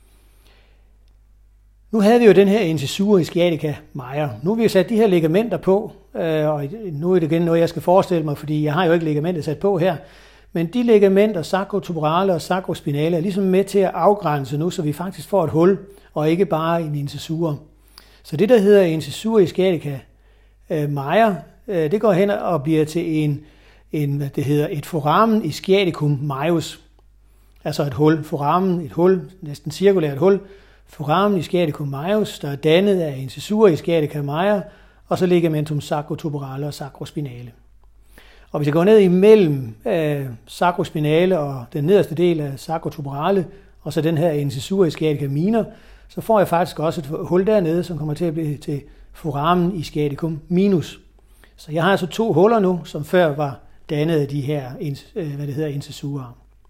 Nu havde vi jo den her incisura i sciatica major. Nu har vi jo sat de her ligamenter på, og nu er det igen noget, jeg skal forestille mig, fordi jeg har jo ikke ligamentet sat på her. Men de ligamenter, sacrotuberale og sacrospinale, er ligesom med til at afgrænse nu, så vi faktisk får et hul, og ikke bare en incisura. Så det, der hedder incisura i sciatica major, det går hen og bliver til en, en det hedder et foramen i sciaticum majus. Altså et hul, foramen, et hul, næsten cirkulært hul, foramen i sciaticum majus, der er dannet af incisura i sciatica major, og så ligamentum sacrotuberale og sacrospinale. Og hvis jeg går ned imellem øh, sacrospinale og den nederste del af sacrotuberale, og så den her incisura i sciatica minor, så får jeg faktisk også et hul dernede, som kommer til at blive til foramen i sciaticum minus. Så jeg har altså to huller nu, som før var dannet af de her, øh, hvad det hedder, incisurer.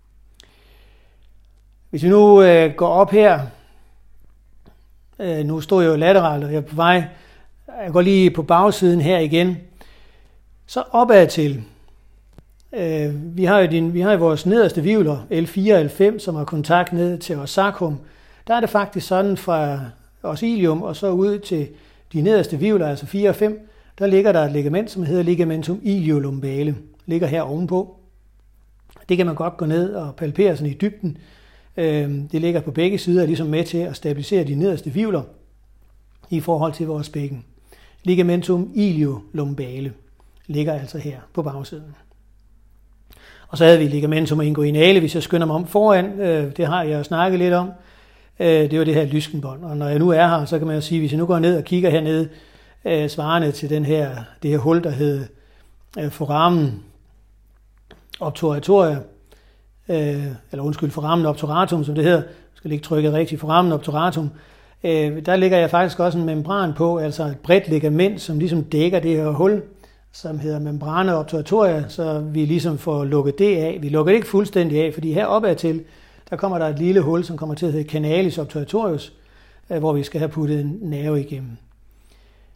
Hvis vi nu øh, går op her, øh, nu står jeg jo lateralt, og jeg er på vej, jeg går lige på bagsiden her igen, så opad til. Øh, vi har jo din, vi har jo vores nederste hvirvler, L fire og L fem, som har kontakt ned til vores sacrum. Der er det faktisk sådan fra osilium og så ud til de nederste hvirvler, altså fire og fem, der ligger der et ligament, som hedder ligamentum iliolumbale. Ligger her ovenpå. Det kan man godt gå ned og palpere sådan i dybden. Øh, det ligger på begge sider, ligesom med til at stabilisere de nederste hvirvler i forhold til vores bækken. Ligamentum iliolumbale ligger altså her på bagsiden. Og så havde vi ligamentum inguinale, hvis jeg skynder mig om foran. Det har jeg snakket lidt om. Det var det her lyskenbånd. Og når jeg nu er her, så kan man jo sige, hvis jeg nu går ned og kigger hernede, svarende til den her, det her hul, der hed foramen obturatoria, eller undskyld, foramen obturatum, som det hedder. Jeg skal ikke trykke rigtigt, foramen obturatum. Der ligger jeg faktisk også en membran på, altså et bredt ligament, som ligesom dækker det her hul, som hedder membrana obturatoria, så vi ligesom får lukket det af. Vi lukker det ikke fuldstændig af, fordi her opad til, der kommer der et lille hul, som kommer til at hedde canalis obturatorius, hvor vi skal have puttet en nerve igennem.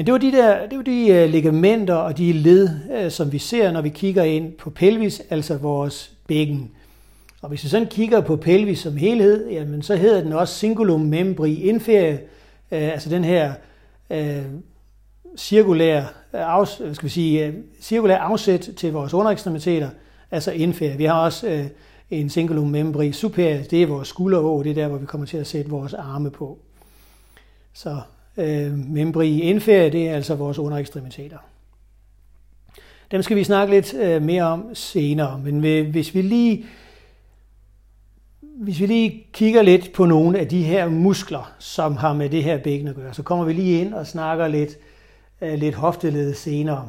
Men det var de der, det var de ligamenter og de led, som vi ser, når vi kigger ind på pelvis, altså vores bækken. Og hvis vi sådan kigger på pelvis som helhed, jamen så hedder den også cingulum membri inferior, altså den her øh, cirkulære, af, skal vi sige, cirkulære afsæt til vores underekstremiteter, altså inferior. Vi har også øh, en cingulum membri superior, det er vores skulderå, det er der, hvor vi kommer til at sætte vores arme på. Så øh, membri inferior, det er altså vores underekstremiteter. Dem skal vi snakke lidt øh, mere om senere, men hvis vi lige Hvis vi lige kigger lidt på nogle af de her muskler, som har med det her bækken at gøre, så kommer vi lige ind og snakker lidt, uh, lidt hofteled senere.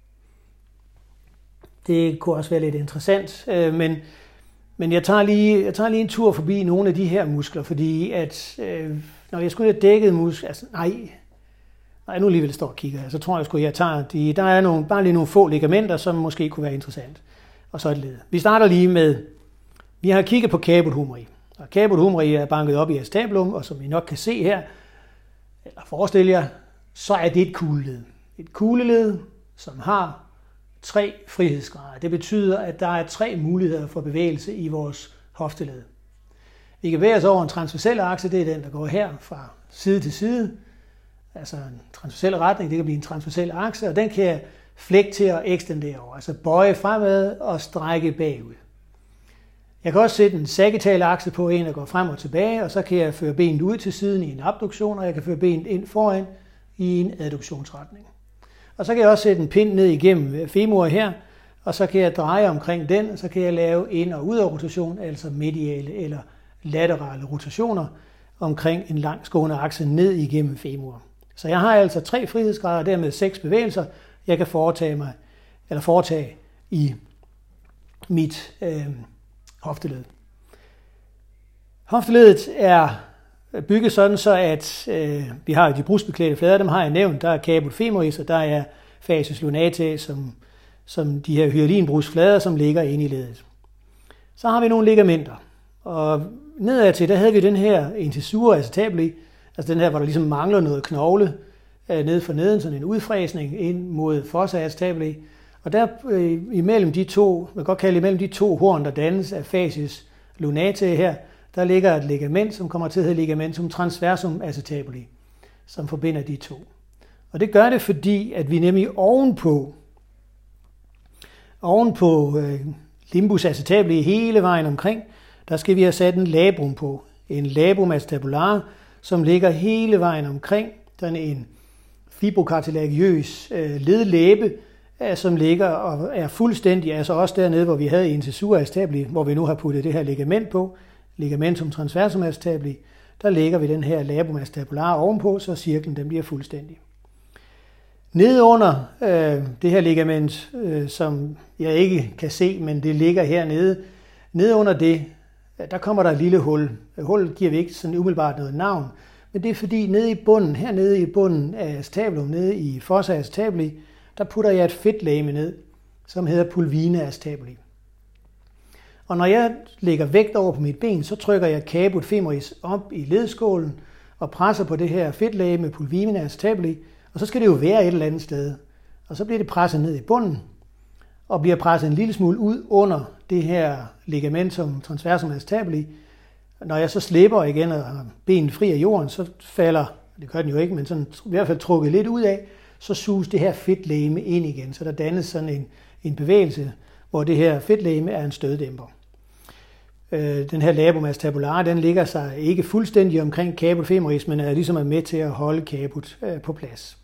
Det kunne også være lidt interessant, uh, men, men jeg, tager lige, jeg tager lige en tur forbi nogle af de her muskler, fordi at uh, når jeg skulle have dækket muskler, altså nej, nej, nu alligevel står og kigger her, så tror jeg sgu, jeg tager de, der er nogle, bare lige nogle få ligamenter, som måske kunne være interessant, og så et led. Vi starter lige med, vi har kigget på caput humeri, og caput humeri er banket op i acetabulum, og som I nok kan se her, eller forestille jer, så er det et kugleled. Et kugleled, som har tre frihedsgrader. Det betyder, at der er tre muligheder for bevægelse i vores hofteled. Vi kan bevæge os over en transversel akse, det er den, der går her fra side til side, altså en transversel retning, det kan blive en transversel akse, og den kan jeg flække til at ekstendere over, altså bøje fremad og strække bagud. Jeg kan også sætte en sagittal akse på, en der går frem og tilbage, og så kan jeg føre benet ud til siden i en abduktion, og jeg kan føre benet ind foran i en adduktionsretning. Og så kan jeg også sætte en pind ned igennem femur her, og så kan jeg dreje omkring den, og så kan jeg lave ind- og ud af rotation, altså mediale eller laterale rotationer omkring en langsgående akse ned igennem femur. Så jeg har altså tre frihedsgrader, og dermed seks bevægelser, jeg kan foretage mig eller foretage i mit øh, hofteled. Hofteledet er bygget sådan, så at øh, vi har de brustbeklædte flader, dem har jeg nævnt. Der er caput femoris, og der er fascius lunatae, som, som de her hyalinbrustflader, som ligger inde i ledet. Så har vi nogle ligamenter, og nedad til, der havde vi den her incisura acetabuli, altså den her, hvor der ligesom mangler noget knogle øh, ned for neden, sådan en udfræsning ind mod fossa acetabuli. Og der øh, imellem de to, man kan godt kalde imellem de to horn, der dannes af fascius lunatae her, der ligger et ligament, som kommer til at hedde ligamentum transversum acetabuli, som forbinder de to. Og det gør det, fordi at vi nemlig ovenpå, ovenpå øh, limbus acetabuli hele vejen omkring, der skal vi have sat en labrum på. En labrum acetabular, som ligger hele vejen omkring. Der er en fibrocartilagiøs øh, ledlæbe, som ligger og er fuldstændig, altså også dernede, hvor vi havde incisura acetabuli, hvor vi nu har puttet det her ligament på, ligamentum transversum acetabuli, der lægger vi den her labrum acetabular ovenpå, så cirklen den bliver fuldstændig. Nede under øh, det her ligament, øh, som jeg ikke kan se, men det ligger hernede, nede under det, der kommer der et lille hul. Hullet giver vi ikke sådan umiddelbart noget navn, men det er fordi nede i bunden, hernede i bunden af acetabulum, nede i fossa acetabuli, der putter jeg et fedtlegeme ned, som hedder pulvina acetabuli. Og når jeg lægger vægt over på mit ben, så trykker jeg caput femoris op i ledskålen og presser på det her fedtlegeme pulvina acetabuli, og så skal det jo være et eller andet sted. Og så bliver det presset ned i bunden, og bliver presset en lille smule ud under det her ligamentum transversum acetabuli. Når jeg så slipper igen og har benet fri af jorden, så falder, det gør den jo ikke, men sådan i hvert fald trukket lidt ud af, så suges det her fedtlegeme ind igen, så der dannes sådan en, en bevægelse, hvor det her fedtlegeme er en støddæmper. Øh, den her labrum acetabular, den ligger sig ikke fuldstændig omkring caput femoris, men er ligesom med til at holde caput øh, på plads.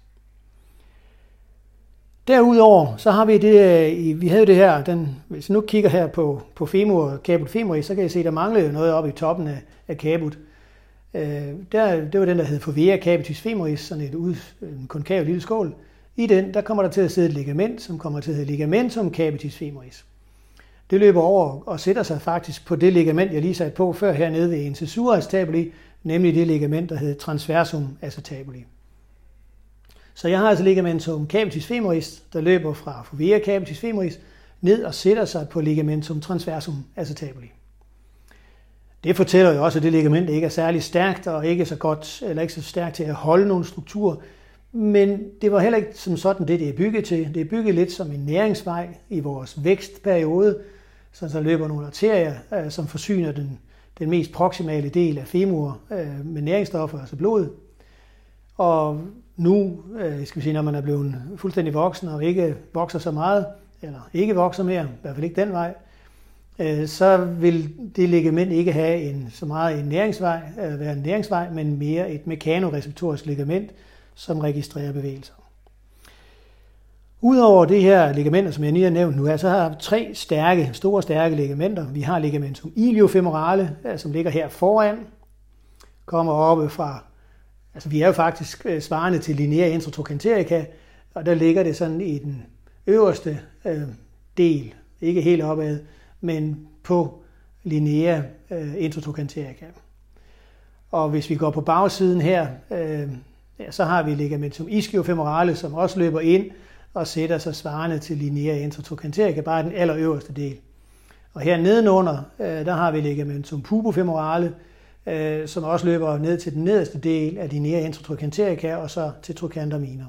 Derudover så har vi det, vi havde det her, den, hvis jeg nu kigger her på, på femur, caput femoris, så kan jeg se, at der mangler noget oppe i toppen af, af caput. Øh, der, det var den, der hed fovea capitis femoris, sådan et ud, en konkav lille skål. I den, der kommer der til at sidde et ligament, som kommer til at hedde ligamentum capitis femoris. Det løber over og sætter sig faktisk på det ligament, jeg lige satte på før hernede ved incisura acetabuli, nemlig det ligament, der hedder transversum acetabuli. Så jeg har altså ligamentum capitis femoris, der løber fra fovea capitis femoris ned og sætter sig på ligamentum transversum acetabuli. Det fortæller jo også, at det ligament ikke er særlig stærkt og ikke så godt, eller ikke så stærkt til at holde nogle strukturer, Men det var heller ikke som sådan det, det er bygget til. Det er bygget lidt som en næringsvej i vores vækstperiode, så der løber nogle arterier, som forsyner den, den mest proximale del af femur med næringsstoffer, altså blod. Og nu, skal vi sige, når man er blevet fuldstændig voksen og ikke vokser så meget, eller ikke vokser mere, i hvert fald ikke den vej, så vil det ligament ikke have en, så meget en næringsvej, være en næringsvej, men mere et mekanoreceptorisk ligament, som registrerer bevægelser. Udover det her ligamenter, som jeg lige har nævnt nu, så har vi tre stærke, store stærke ligamenter. Vi har ligamentum iliofemorale, som ligger her foran, kommer oppe fra, altså vi er jo faktisk svarende til linea intratrochanterica, og der ligger det sådan i den øverste øh, del, ikke helt opad, men på linea øh, intratrochanterica. Og hvis vi går på bagsiden her, øh, ja, så har vi ligamentum ischiofemorale, som også løber ind og sætter sig svarende til linea intratrochanterica, bare den allerøverste del. Og her nedenunder, øh, der har vi ligamentum pubofemorale, øh, som også løber ned til den nederste del af linea intratrochanterica og så til trochanter minor.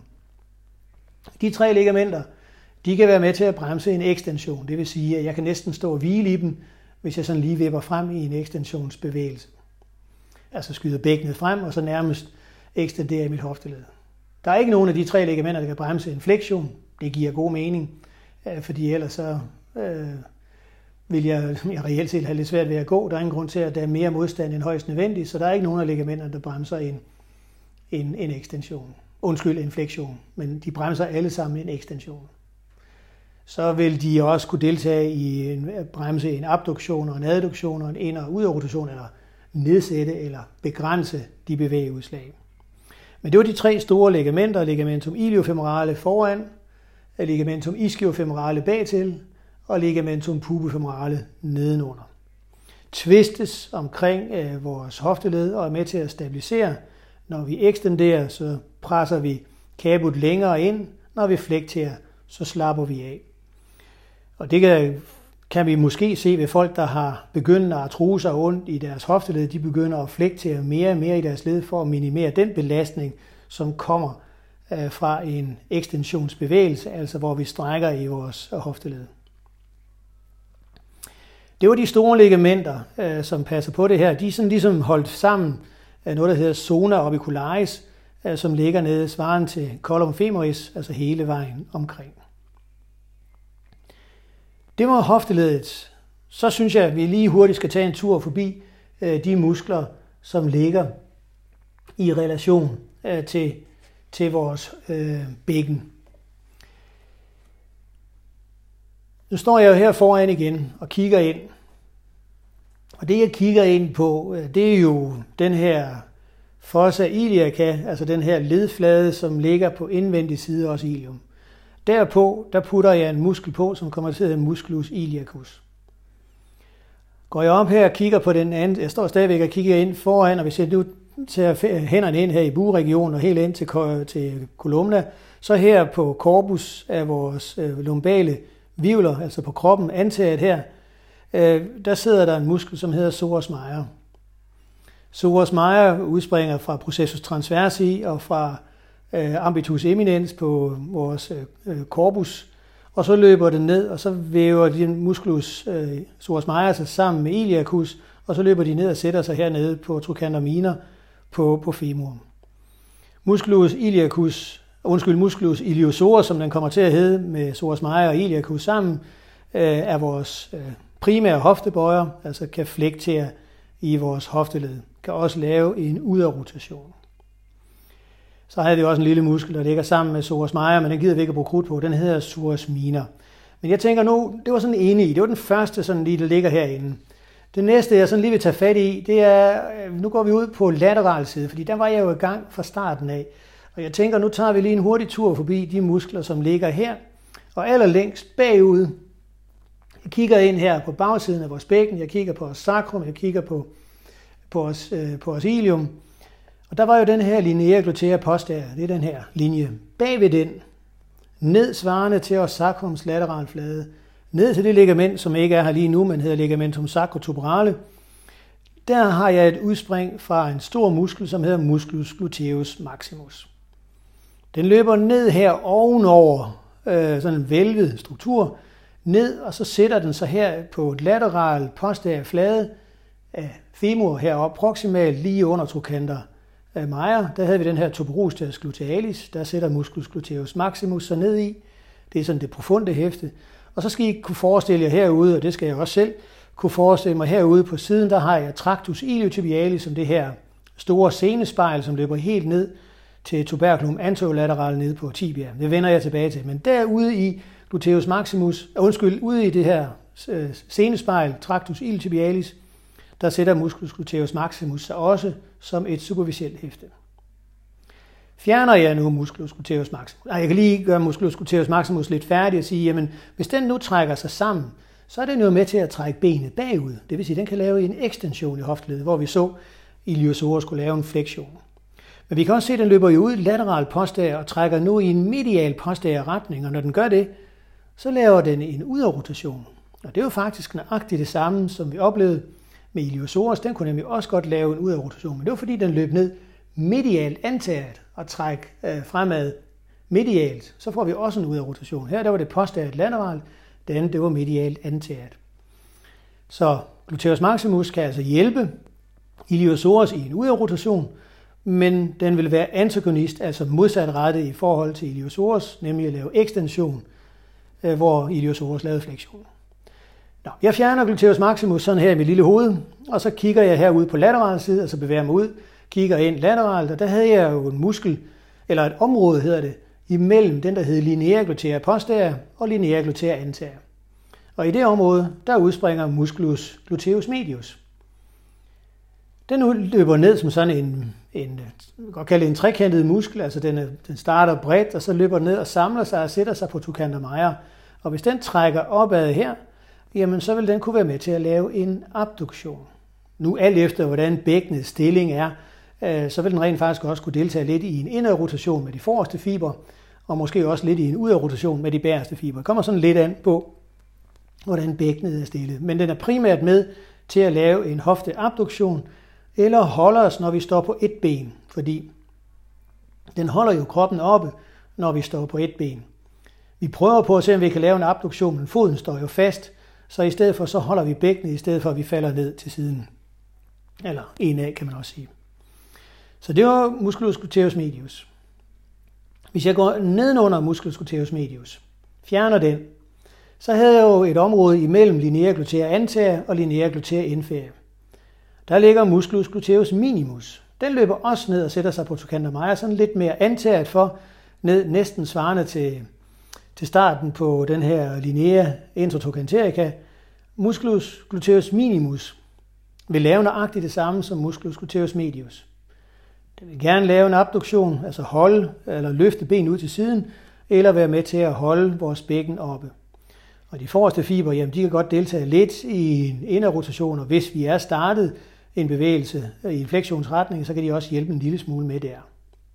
De tre ligamenter, de kan være med til at bremse en ekstension. Det vil sige, at jeg kan næsten stå og hvile i dem, hvis jeg sådan lige vipper frem i en ekstensionsbevægelse. Altså skyder bækkenet frem og så nærmest ekstenderer mit hofteled. Der er ikke nogen af de tre ligamenter, der kan bremse en flexion. Det giver god mening, fordi ellers så øh, vil jeg, jeg reelt set have lidt svært ved at gå. Der er ingen grund til, at der er mere modstand end højst nødvendigt, så der er ikke nogen af ligamenterne, der bremser en, en, en ekstension. Undskyld, en flexion, men de bremser alle sammen en ekstension. Så vil de også kunne deltage i en bremse en abduktion og en adduktion og en ind- og udrotation, eller nedsætte eller begrænse de bevægeudslag. Men det var de tre store ligamenter, ligamentum iliofemorale foran, ligamentum ischiofemorale bagtil og ligamentum pubofemorale nedenunder. Tvistes omkring øh, vores hofteled og er med til at stabilisere. Når vi ekstenderer, så presser vi caput længere ind. Når vi flekterer, så slapper vi af. Og det kan, kan vi måske se ved folk, der har begyndt at artrose og ondt i deres hofteled. De begynder at flektere mere og mere i deres led for at minimere den belastning, som kommer øh, fra en ekstensionsbevægelse, altså hvor vi strækker i vores hofteled. Det var de store ligamenter, øh, som passer på det her. De er sådan ligesom holdt sammen af noget, der hedder zona orbicularis, øh, som ligger nede svarende til column femoris, altså hele vejen omkring. Det var hofteledet. Så synes jeg, at vi lige hurtigt skal tage en tur forbi øh, de muskler, som ligger i relation øh, til, til vores øh, bækken. Nu står jeg jo her foran igen og kigger ind. Og det jeg kigger ind på, øh, det er jo den her fossa iliaca, altså den her ledflade, som ligger på indvendig side af os ilium. Derpå, der putter jeg en muskel på, som kommer til at hedde musculus iliacus. Går jeg op her og kigger på den anden, jeg står stadigvæk og kigger ind foran, og hvis jeg nu tager hænderne ind her i bugeregionen og helt ind til, til columna, så her på corpus af vores øh, lumbale hvirvler, altså på kroppen, antaget her, øh, der sidder der en muskel, som hedder psoas major. Psoas major udspringer fra processus transversi og fra øh, ambitus eminens på vores øh, corpus, og så løber den ned, og så væver den musculus øh, psoas major sig sammen med iliacus, og så løber de ned og sætter sig hernede på trochanter minor på, på femur. Musculus iliacus, undskyld, musculus iliosorer, som den kommer til at hedde med psoas major og iliacus sammen, øh, er vores øh, primære hoftebøjer, altså kan flektere i vores hofteled. Kan også lave en udadrotation. Så havde vi også en lille muskel, der ligger sammen med psoas major, men den gider vi ikke at bruge krudt på. Den hedder psoas minor. Men jeg tænker nu, det var sådan enig i. Det var den første, sådan lige, der ligger herinde. Det næste, jeg sådan lige vil tage fat i, det er, nu går vi ud på lateral side, fordi der var jeg jo i gang fra starten af. Og jeg tænker, nu tager vi lige en hurtig tur forbi de muskler, som ligger her. Og allerlængst bagud, jeg kigger ind her på bagsiden af vores bækken, jeg kigger på vores sacrum, jeg kigger på, på, vores, øh, på vores ilium. Og der var jo den her linea glutea posterior, det er den her linje. Bag ved den, ned svarende til vores sacrums lateralflade, ned til det ligament, som ikke er her lige nu, men hedder ligamentum sacrotuberale, der har jeg et udspring fra en stor muskel, som hedder musculus gluteus maximus. Den løber ned her ovenover øh, sådan en vælvet struktur, ned, og så sætter den sig her på et lateralt posterior flade af femur heroppe proximalt lige under trochanter major. Der havde vi den her tuberostas glutealis, der sætter musculus gluteus maximus sig ned i. Det er sådan det profunde hæfte. Og så skal I kunne forestille jer herude, og det skal jeg også selv kunne forestille mig herude på siden, der har jeg tractus iliotibialis, som det her store senespejl, som løber helt ned til tuberculum anterolateral nede på tibia. Det vender jeg tilbage til. Men derude i gluteus maximus, undskyld, ude i det her senespejl, tractus iliotibialis, der sætter musculus gluteus maximus sig også som et superficielt hæfte. Fjerner jeg nu musculus gluteus maximus? Nej, jeg kan lige gøre musculus gluteus maximus lidt færdig og sige, jamen hvis den nu trækker sig sammen, så er den jo med til at trække benet bagud. Det vil sige, at den kan lave en ekstension i hofteleddet, hvor vi så Iliosaurus skulle lave en fleksion. Men vi kan også se, at den løber jo ud lateral posterior og trækker nu i en medial posterior retning, og når den gør det, så laver den en udadrotation. Og det er jo faktisk nøjagtigt det samme, som vi oplevede med Iliosaurus. Den kunne nemlig også godt lave en udadrotation, men det var fordi, den løb ned medialt antaget og træk øh, fremad medialt. Så får vi også en udadrotation. Her der var det posteriort lateralt, det andet det var medialt antaget. Så gluteus maximus kan altså hjælpe Iliosaurus i en udadrotation, men den vil være antagonist, altså modsatrettet i forhold til Iliosaurus, nemlig at lave ekstension, øh, hvor Iliosaurus lavede fleksion. Nå, jeg fjerner gluteus maximus sådan her i mit lille hoved, og så kigger jeg herude på lateral side, altså bevæger mig ud, kigger ind lateralt, og der havde jeg jo en muskel, eller et område hedder det, imellem den, der hed linear glutea posterior og linear glutea anterior. Og i det område, der udspringer musculus gluteus medius. Den løber ned som sådan en, en man kan godt kalde det en trekantet muskel, altså den, er, den starter bredt, og så løber den ned og samler sig og sætter sig på trochanter major. Og hvis den trækker opad her, jamen så vil den kunne være med til at lave en abduktion. Nu alt efter, hvordan bækkenets stilling er, så vil den rent faktisk også kunne deltage lidt i en indadrotation med de forreste fiber, og måske også lidt i en udadrotation med de bagerste fiber. Det kommer sådan lidt an på, hvordan bækkenet er stillet. Men den er primært med til at lave en hofteabduktion, eller holder os, når vi står på et ben, fordi den holder jo kroppen oppe, når vi står på et ben. Vi prøver på at se, om vi kan lave en abduktion, men foden står jo fast, så i stedet for, så holder vi bækkenet, i stedet for, at vi falder ned til siden. Eller en af, kan man også sige. Så det var musculus gluteus medius. Hvis jeg går nedenunder musculus gluteus medius, fjerner den, så havde jeg jo et område imellem linear glutea anterior og linear glutea inferior. Der ligger musculus gluteus minimus. Den løber også ned og sætter sig på trochanter major, sådan lidt mere anteriort for, ned næsten svarende til, til starten på den her linea intertrochanterica. Musculus gluteus minimus vil lave nøjagtigt det samme som musculus gluteus medius. Den vil gerne lave en abduktion, altså holde eller løfte ben ud til siden, eller være med til at holde vores bækken oppe. Og de forreste fiber, jamen, de kan godt deltage lidt i en indadrotation, og hvis vi er startet en bevægelse i en fleksionsretning, så kan de også hjælpe en lille smule med der.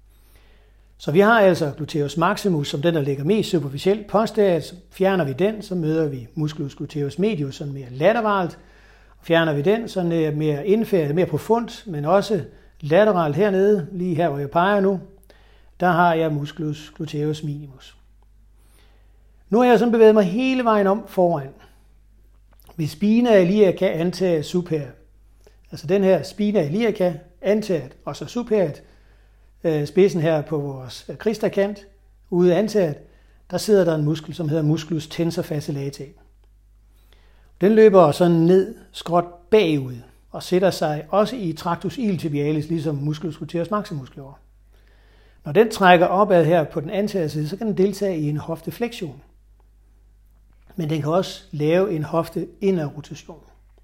Så vi har altså gluteus maximus, som den, der ligger mest superficielt posterior. Så fjerner vi den, så møder vi musculus gluteus medius, sådan mere lateralt. Fjerner vi den, så mere inferior, mere profundt, men også lateralt hernede, lige her, hvor jeg peger nu, der har jeg musculus gluteus minimus. Nu har jeg sådan bevæget mig hele vejen om foran. Hvis spina iliaca anterior superior, altså den her spina iliaca anterior og så superior, spidsen her på vores kristakant, ude anterior, der sidder der en muskel, som hedder musculus tensor fasciolata. Den løber sådan ned, skråt bagud, og sætter sig også i tractus iliotibialis, ligesom musculus gluteus maximus gjorde. Når den trækker opad her på den anteriore side, så kan den deltage i en hofteflektion. Men den kan også lave en hofte indadrotation.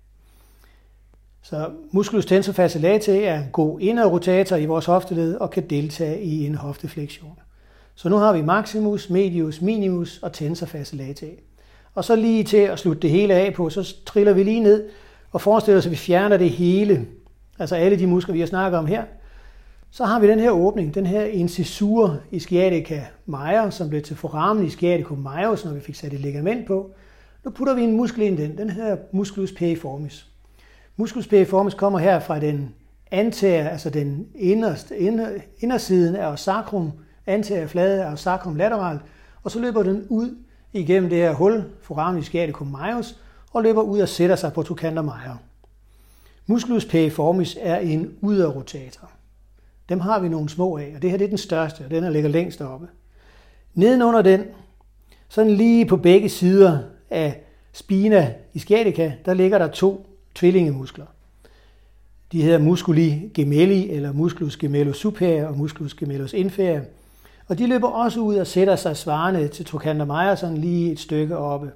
Så musculus tensor fasciolata er en god indadrotator i vores hofteled og kan deltage i en hofteflektion. Så nu har vi maximus, medius, minimus og tensor fasciolata. Og så lige til at slutte det hele af på, så triller vi lige ned og forestiller os, at vi fjerner det hele, altså alle de muskler, vi har snakket om her. Så har vi den her åbning, den her incisur i sciatica major, som blev til foramen i sciaticum majus, når vi fik sat et ligament på. Nu putter vi en muskel ind i den, den her musculus piriformis. Musculus piriformis kommer her fra den anterior, altså den inderste, inder, indersiden af os sacrum, anterior flade af sacrum lateralt, og så løber den ud igennem det her hul, foramen sciaticum majus, og løber ud og sætter sig på trochanter major. Musculus piriformis er en yderrotator. Dem har vi nogle små af, og det her det er den største, og den her ligger længst oppe. Nedenunder den, sådan lige på begge sider af spina ischiatica, der ligger der to tvillingemuskler. De hedder musculi gemelli, eller musculus gemellus superior og musculus gemellus inferior. Og de løber også ud og sætter sig svarende til trochanter major, sådan lige et stykke oppe.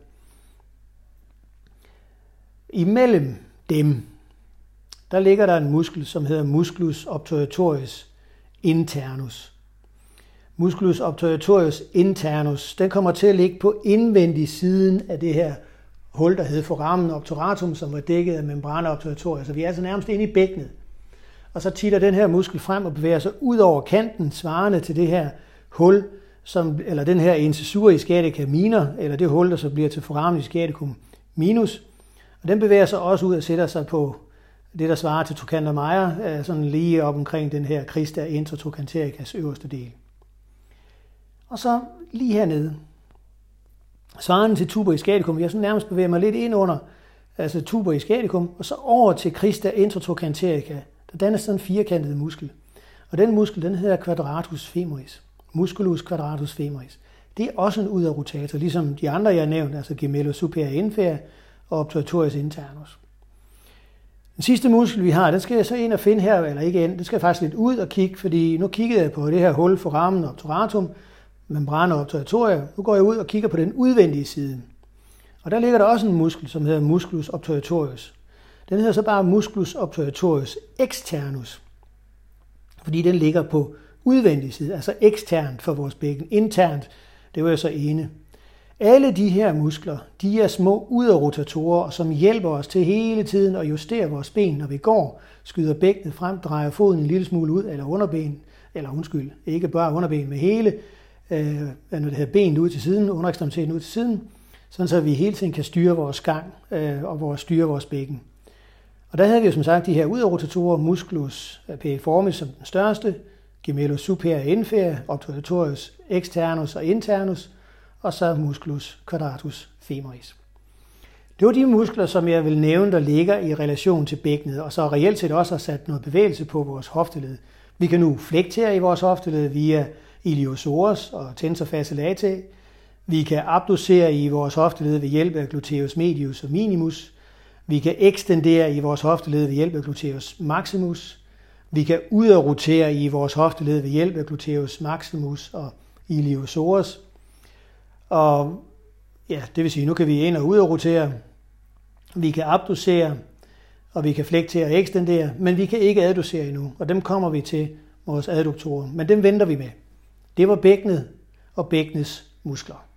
Imellem dem, der ligger der en muskel, som hedder musculus obturatorius internus. Musculus obturatorius internus, den kommer til at ligge på indvendig siden af det her hul, der hedder foramen obturatum, som var dækket af membrana obturatorius. Så vi er altså nærmest inde i bækkenet. Og så titter den her muskel frem og bevæger sig ud over kanten, svarende til det her hul, som, eller den her incisura ischiatica minor, eller det hul, der så bliver til foramen ischiaticum minus. Og den bevæger sig også ud og sætter sig på det, der svarer til trochanter major, sådan lige op omkring den her crista intertrochantericas øverste del. Og så lige hernede, svarende til tuber ischiaticum, jeg så nærmest bevæger mig lidt ind under, altså tuber ischiaticum, og så over til crista intertrochanterica, der dannes sådan en firkantet muskel. Og den muskel, den hedder quadratus femoris. Musculus quadratus femoris. Det er også en yderrotator, ligesom de andre, jeg har nævnt, altså gemellus superior inferior og obturatorius internus. Den sidste muskel, vi har, den skal jeg så ind og finde her, eller ikke ind, den skal jeg faktisk lidt ud og kigge, fordi nu kiggede jeg på det her hul foramen obturatum, membrana obturatoria. Nu går jeg ud og kigger på den udvendige side. Og der ligger der også en muskel, som hedder musculus obturatorius. Den hedder så bare musculus obturatorius externus, fordi den ligger på udvendig side, altså eksternt for vores bækken. Internt, det var jo så ene. Alle de her muskler, de er små yderrotatorer, som hjælper os til hele tiden at justere vores ben, når vi går, skyder bækkenet frem, drejer foden en lille smule ud, eller underben, eller undskyld, ikke bare underben, med hele øh, når det hedder benet ud til siden, underekstremiteten ud til siden, sådan så vi hele tiden kan styre vores gang øh, og vores, styre vores bækken. Og der havde vi jo som sagt de her yderrotatorer, musculus piriformis som den største, gemellus superior inferior, obturatorius externus og internus, og så musculus quadratus femoris. Det var de muskler, som jeg vil nævne, der ligger i relation til bækkenet, og så reelt set også har sat noget bevægelse på vores hofteled. Vi kan nu flektere i vores hofteled via iliopsoas og tensor fasciae latae. Vi kan abducere i vores hofteled ved hjælp af gluteus medius og minimus. Vi kan ekstendere i vores hofteled ved hjælp af gluteus maximus. Vi kan udrotere i vores hofteled ved hjælp af gluteus maximus og iliopsoas. Og ja, det vil sige, nu kan vi ind og udrotere. Vi kan abducere, og vi kan flektere og ekstendere, men vi kan ikke adducere endnu, og dem kommer vi til vores adduktorer, men dem venter vi med. Det var bækkenet og bækkenets muskler.